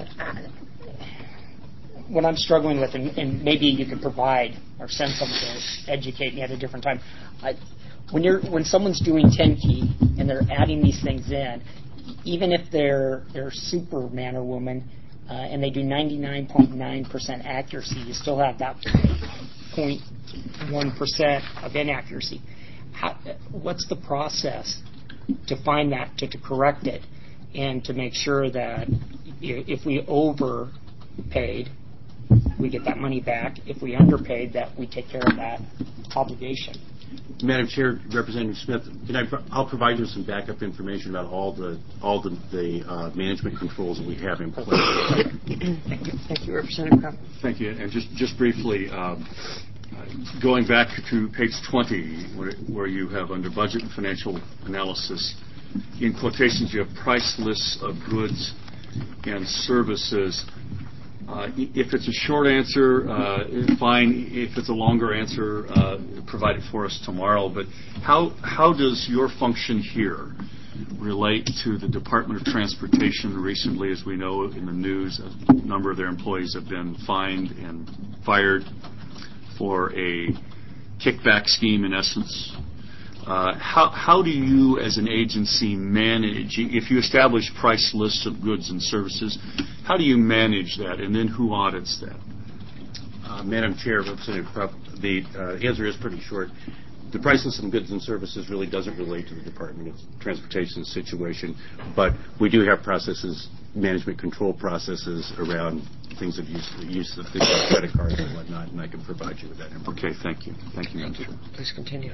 What I'm struggling with, and maybe you could provide or send someone to educate me at a different time. When someone's doing 10-key and they're adding these things in, even if they're Superman or woman and they do 99.9% accuracy, you still have that 0.1% of inaccuracy. What's the process to find that, to correct it, and to make sure that if we overpaid, we get that money back. If we underpaid, that we take care of that obligation. Madam Chair, Representative Smith, I'll provide you some backup information about all the management controls that we have in place. Thank you, Representative Crump. Thank you. And just briefly, going back to page 20, where you have under budget and financial analysis, in quotations, you have price lists of goods and services. If it's a short answer, fine. If it's a longer answer, provide it for us tomorrow. But how does your function here relate to the Department of Transportation? Recently, as we know in the news, a number of their employees have been fined and fired for a kickback scheme, in essence. How do you, as an agency, manage, if you establish price lists of goods and services, how do you manage that, and then who audits that? Madam Chair, Representative Krupp, the answer is pretty short. The price list of goods and services really doesn't relate to the Department of Transportation situation, but we do have processes, management control processes around things of use of things like credit cards and whatnot, and I can provide you with that information. Okay, thank you. Thank you, Madam Chair. Please continue.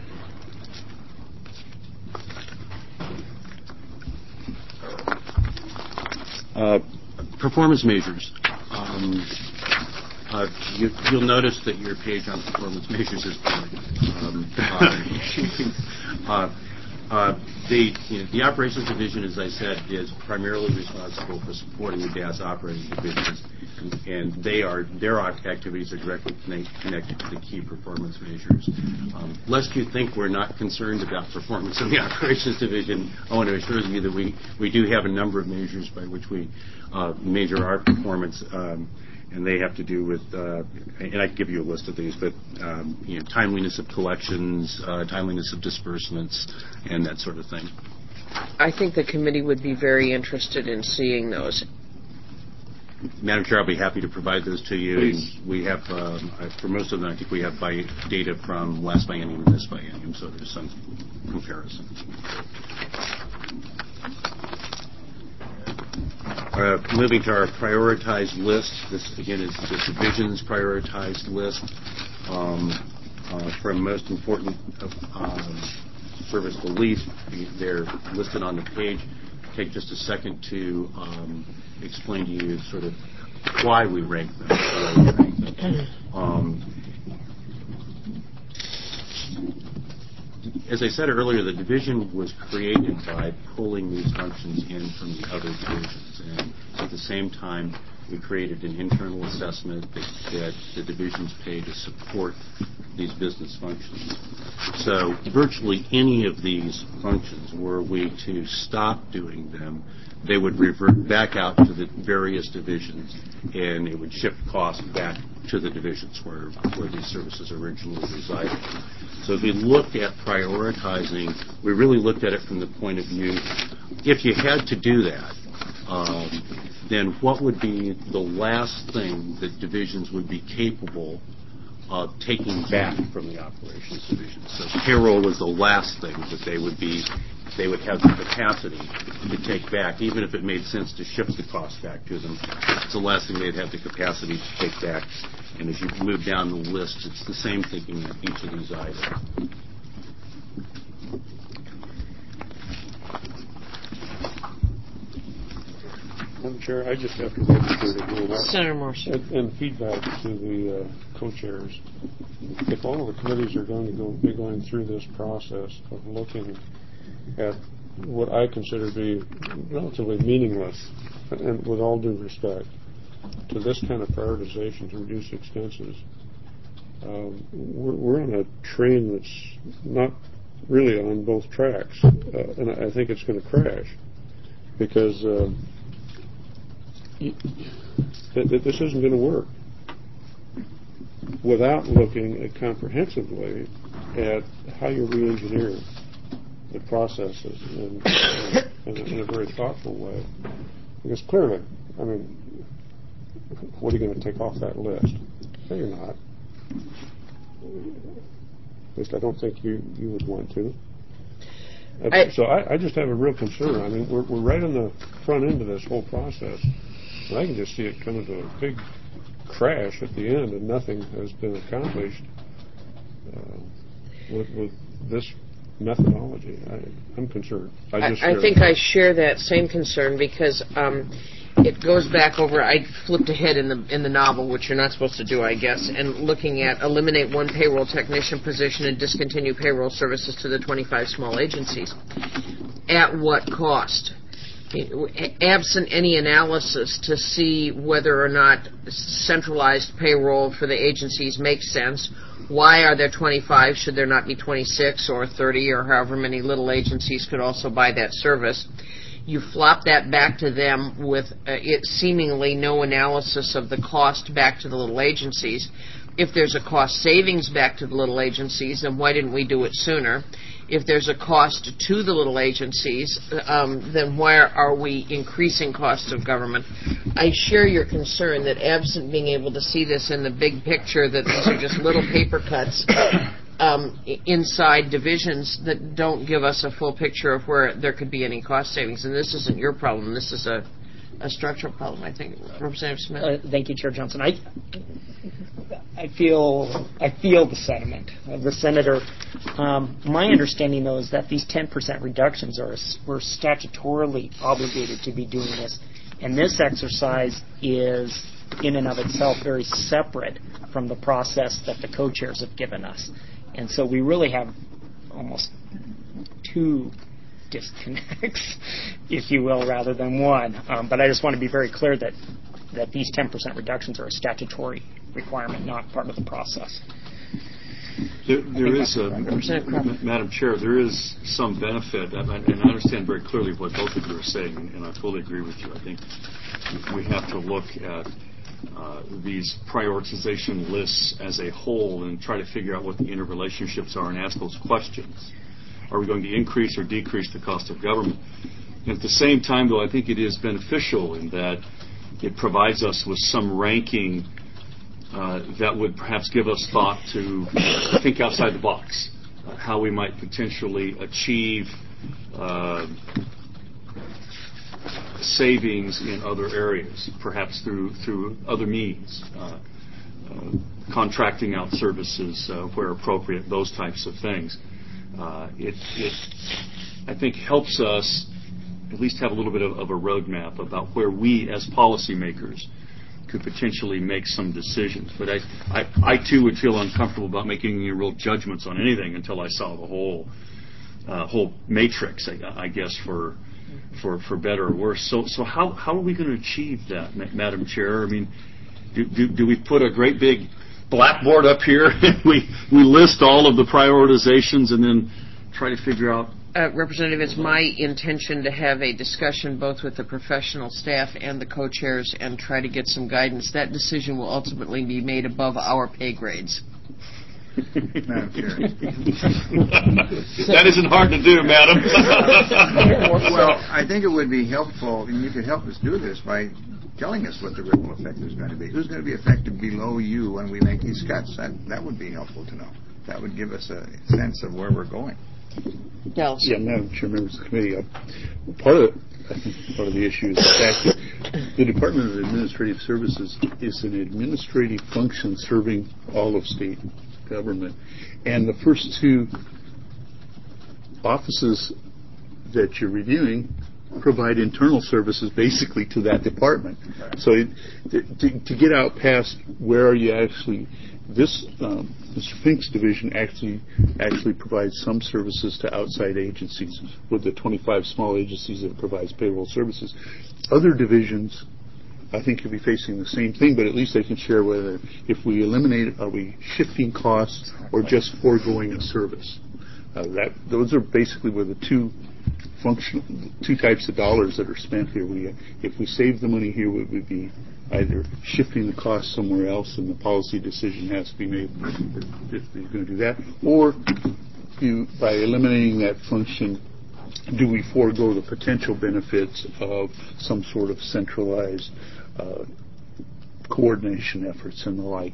Performance measures. You'll notice that your page on performance measures is the operations division, as I said, is primarily responsible for supporting the gas operating divisions, and their activities are directly connected to the key performance measures. Lest you think we're not concerned about performance in the operations division, I want to assure you that we do have a number of measures by which we measure our performance. and they have to do with, and I can give you a list of these, but timeliness of collections, timeliness of disbursements, and that sort of thing. I think the committee would be very interested in seeing those. Madam Chair, I'll be happy to provide those to you. Please. We have, for most of them, I think we have data from last biennium and this biennium, so there's some comparison. Moving to our prioritized list. This, again, is the division's prioritized list from most important service to least. They're listed on the page. Take just a second to explain to you sort of why we rank them. As I said earlier, the division was created by pulling these functions in from the other divisions. And at the same time, we created an internal assessment that the divisions pay to support these business functions. So virtually any of these functions, were we to stop doing them, they would revert back out to the various divisions, and it would shift costs back to the divisions where these services originally resided. So if we looked at prioritizing, we really looked at it from the point of view, if you had to do that, then what would be the last thing that divisions would be capable of taking back from the operations division? So payroll was the last thing that they would have the capacity to take back, even if it made sense to shift the cost back to them. It's the last thing they'd have the capacity to take back. And as you move down the list, it's the same thinking on each of these items. Madam Chair, I just have to register again. Senator Morrison. And feedback to the co-chairs. If all of the committees are going to be going through this process of looking at what I consider to be relatively meaningless, and with all due respect, to this kind of prioritization to reduce expenses, we're on a train that's not really on both tracks, and I think it's going to crash because this isn't going to work without looking at comprehensively at how you re-engineer the processes in a very thoughtful way. Because clearly, I mean, what are you going to take off that list? No, you're not. At least I don't think you would want to. So I just have a real concern. I mean, we're right on the front end of this whole process. And I can just see it coming to a big crash at the end, and nothing has been accomplished with this methodology. I'm concerned. I think I share that same concern because it goes back over. I flipped ahead in the novel, which you're not supposed to do, I guess, and looking at eliminate one payroll technician position and discontinue payroll services to the 25 small agencies. At what cost? Absent any analysis to see whether or not centralized payroll for the agencies makes sense. Why are there 25? Should there not be 26 or 30 or however many little agencies could also buy that service? You flop that back to them with it seemingly no analysis of the cost back to the little agencies. If there's a cost savings back to the little agencies, then why didn't we do it sooner? If there's a cost to the little agencies, then why are we increasing costs of government? I share your concern that absent being able to see this in the big picture, that these are just little paper cuts inside divisions that don't give us a full picture of where there could be any cost savings. And this isn't your problem. This is a structural problem, I think. Representative Smith. Thank you, Chair Johnson. I feel the sentiment of the senator. My understanding, though, is that these 10% reductions we're statutorily obligated to be doing this, and this exercise is, in and of itself, very separate from the process that the co-chairs have given us, and so we really have almost two disconnects, if you will, rather than one. But I just want to be very clear that these 10% reductions are a statutory requirement, not part of the process. There is, Madam Chair, there is some benefit, and I understand very clearly what both of you are saying, and I fully agree with you. I think we have to look at these prioritization lists as a whole and try to figure out what the interrelationships are and ask those questions. Are we going to increase or decrease the cost of government? And at the same time, though, I think it is beneficial in that it provides us with some ranking that would perhaps give us thought to think outside the box, how we might potentially achieve savings in other areas, perhaps through other means, contracting out services where appropriate, those types of things. It I think, helps us at least have a little bit of a roadmap about where we, as policymakers, could potentially make some decisions. But I too would feel uncomfortable about making any real judgments on anything until I saw the whole matrix, I guess, for better or worse. So how are we going to achieve that, Madam Chair? I mean, do we put a great big blackboard up here and we list all of the prioritizations and then try to figure out? Representative, it's my intention to have a discussion both with the professional staff and the co-chairs and try to get some guidance. That decision will ultimately be made above our pay grades. Madam Chair. That isn't hard to do, Madam. Well, I think it would be helpful, and you could help us do this by telling us what the ripple effect is going to be. Who's going to be affected below you when we make these cuts? That would be helpful to know. That would give us a sense of where we're going. Dallas. Yeah, Madam Chair, members of the committee, part of the issue is the fact that the Department of Administrative Services is an administrative function serving all of state government. And the first two offices that you're reviewing provide internal services basically to that department. So to get out past where are you actually, this Mr. Fink's division actually provides some services to outside agencies with the 25 small agencies that it provides payroll services. Other divisions, I think, could be facing the same thing, but at least they can share whether if we eliminate it, are we shifting costs or just foregoing a service. Those are basically where the two types of dollars that are spent here. If we save the money here, we would be either shifting the cost somewhere else, and the policy decision has to be made if you're going to do that, or by eliminating that function, do we forego the potential benefits of some sort of centralized coordination efforts and the like.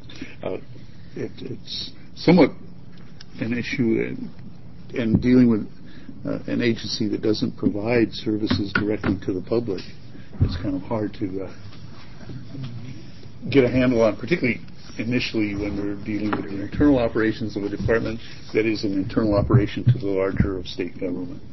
It's somewhat an issue in dealing with an agency that doesn't provide services directly to the public. It's kind of hard to get a handle on, particularly initially when we're dealing with the internal operations of a department that is an internal operation to the larger of state government.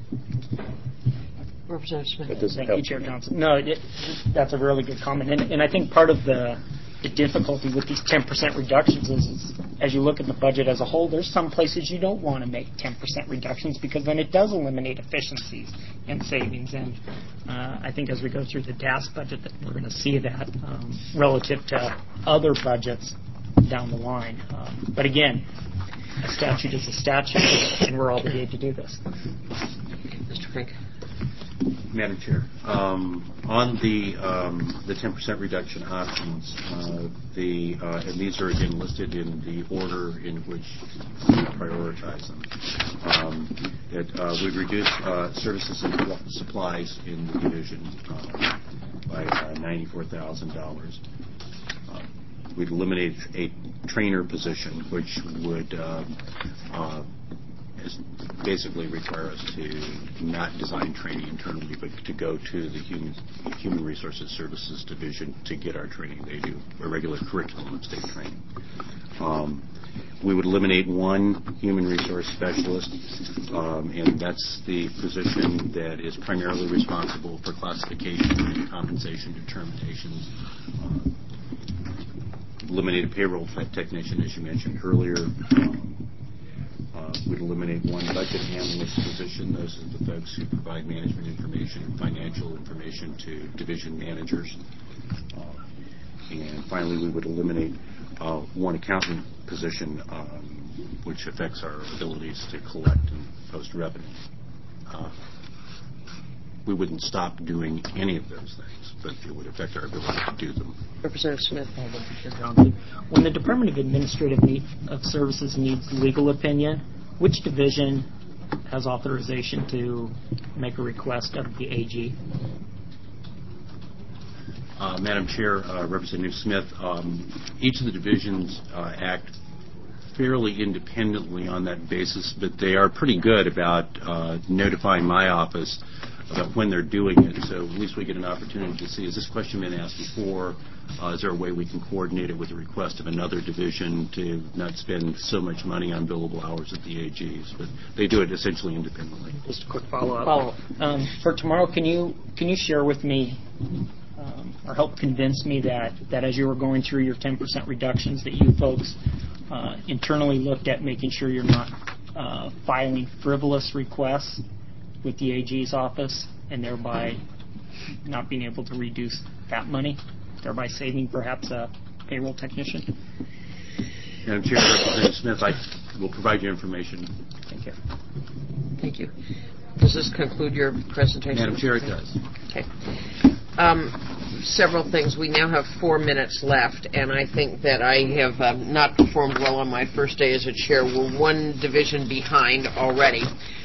Representative Smith. Thank you, Chair Johnson. No, that's a really good comment. And I think part of the difficulty with these 10% reductions is as you look at the budget as a whole, there's some places you don't want to make 10% reductions because then it does eliminate efficiencies and savings. And I think as we go through the task budget that we're going to see that relative to other budgets down the line. But again, a statute is a statute, and we're obligated to do this. Mr. Fink. Madam Chair, on the 10% reduction options, and these are again listed in the order in which we prioritize them. That we've reduced services and supplies in the division by $94,000. We've eliminated a trainer position, which would basically require us to not design training internally, but to go to the Human Resources Services Division to get our training. They do a regular curriculum of state training. We would eliminate one human resource specialist, and that's the position that is primarily responsible for classification and compensation determinations. Eliminate a payroll technician, as you mentioned earlier. We'd eliminate one budget analyst position. Those are the folks who provide management information and financial information to division managers. And finally, we would eliminate one accountant position, which affects our abilities to collect and post revenue. we wouldn't stop doing any of those things, but it would affect our ability to do them. Representative Smith. When the Department of Administrative Services needs legal opinion, which division has authorization to make a request of the AG? Madam Chair, Representative Smith, each of the divisions act fairly independently on that basis, but they are pretty good about notifying my office about when they're doing it. So at least we get an opportunity to see, has this question been asked before? Is there a way we can coordinate it with a request of another division to not spend so much money on billable hours at the AGs? But they do it essentially independently. Just a quick follow-up. For tomorrow, can you share with me or help convince me that as you were going through your 10% reductions that you folks internally looked at making sure you're not filing frivolous requests with the AG's office and thereby not being able to reduce that money, thereby saving perhaps a payroll technician? Madam Chair, Representative Smith, I will provide you information. Thank you. Thank you. Does this conclude your presentation? Madam Chair, it does. Okay. Several things. We now have 4 minutes left, and I think that I have not performed well on my first day as a chair. We're one division behind already.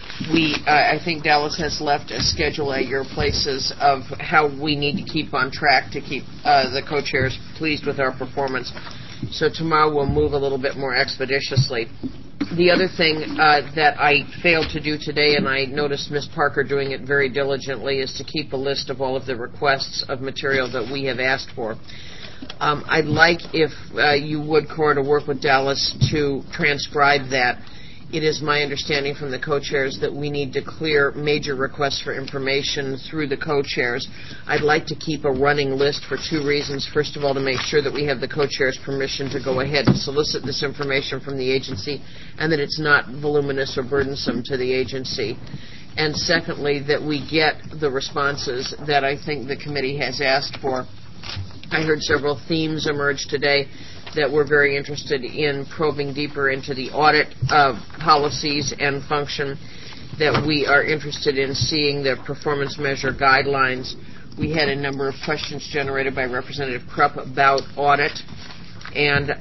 I think Dallas has left a schedule at your places of how we need to keep on track to keep the co-chairs pleased with our performance. So tomorrow we'll move a little bit more expeditiously. The other thing that I failed to do today, and I noticed Ms. Parker doing it very diligently, is to keep a list of all of the requests of material that we have asked for. I'd like, if you would, Cora, to work with Dallas to transcribe that. It is my understanding from the co-chairs that we need to clear major requests for information through the co-chairs. I'd like to keep a running list for 2 reasons. First of all, to make sure that we have the co-chairs' permission to go ahead and solicit this information from the agency and that it's not voluminous or burdensome to the agency. And secondly, that we get the responses that I think the committee has asked for. I heard several themes emerge today that we're very interested in probing deeper into the audit policies and function, that we are interested in seeing the performance measure guidelines. We had a number of questions generated by Representative Krupp about audit, and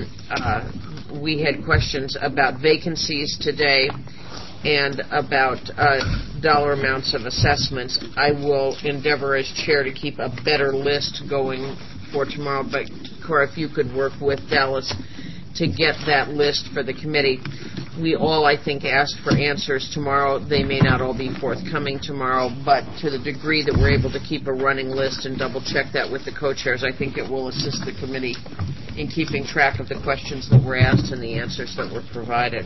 we had questions about vacancies today and about dollar amounts of assessments. I will endeavor as chair to keep a better list going for tomorrow, but Cora, if you could work with Dallas to get that list for the committee. We all, I think, asked for answers tomorrow. They may not all be forthcoming tomorrow, but to the degree that we're able to keep a running list and double-check that with the co-chairs, I think it will assist the committee in keeping track of the questions that were asked and the answers that were provided.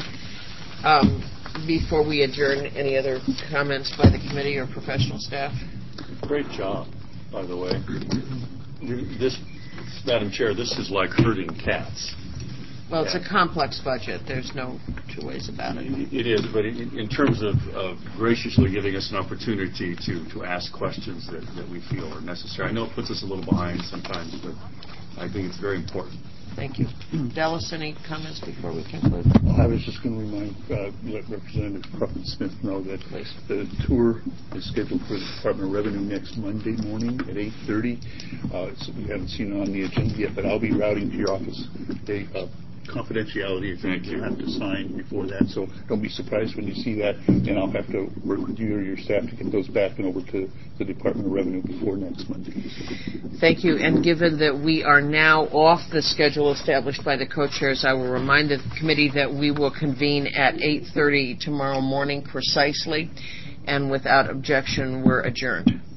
Before we adjourn, any other comments by the committee or professional staff? Great job, by the way. This, Madam Chair, this is like herding cats. Well, it's a complex budget. There's no 2 ways about it. It is, but in terms of graciously giving us an opportunity to ask questions that we feel are necessary. I know it puts us a little behind sometimes, but I think it's very important. Thank you. Dallas, any comments before we conclude? I was just going to let Representative Crawford Smith know that the tour is scheduled for the Department of Revenue next Monday morning at 8:30. So we haven't seen it on the agenda yet, but I'll be routing to your office a confidentiality agreement you have to sign before that. So don't be surprised when you see that, and I'll have to work with you or your staff to get those back and over to the Department of Revenue before next Monday. Thank you. And given that we are now off the schedule established by the co-chairs, I will remind the committee that we will convene at 8:30 tomorrow morning precisely, and without objection, we're adjourned.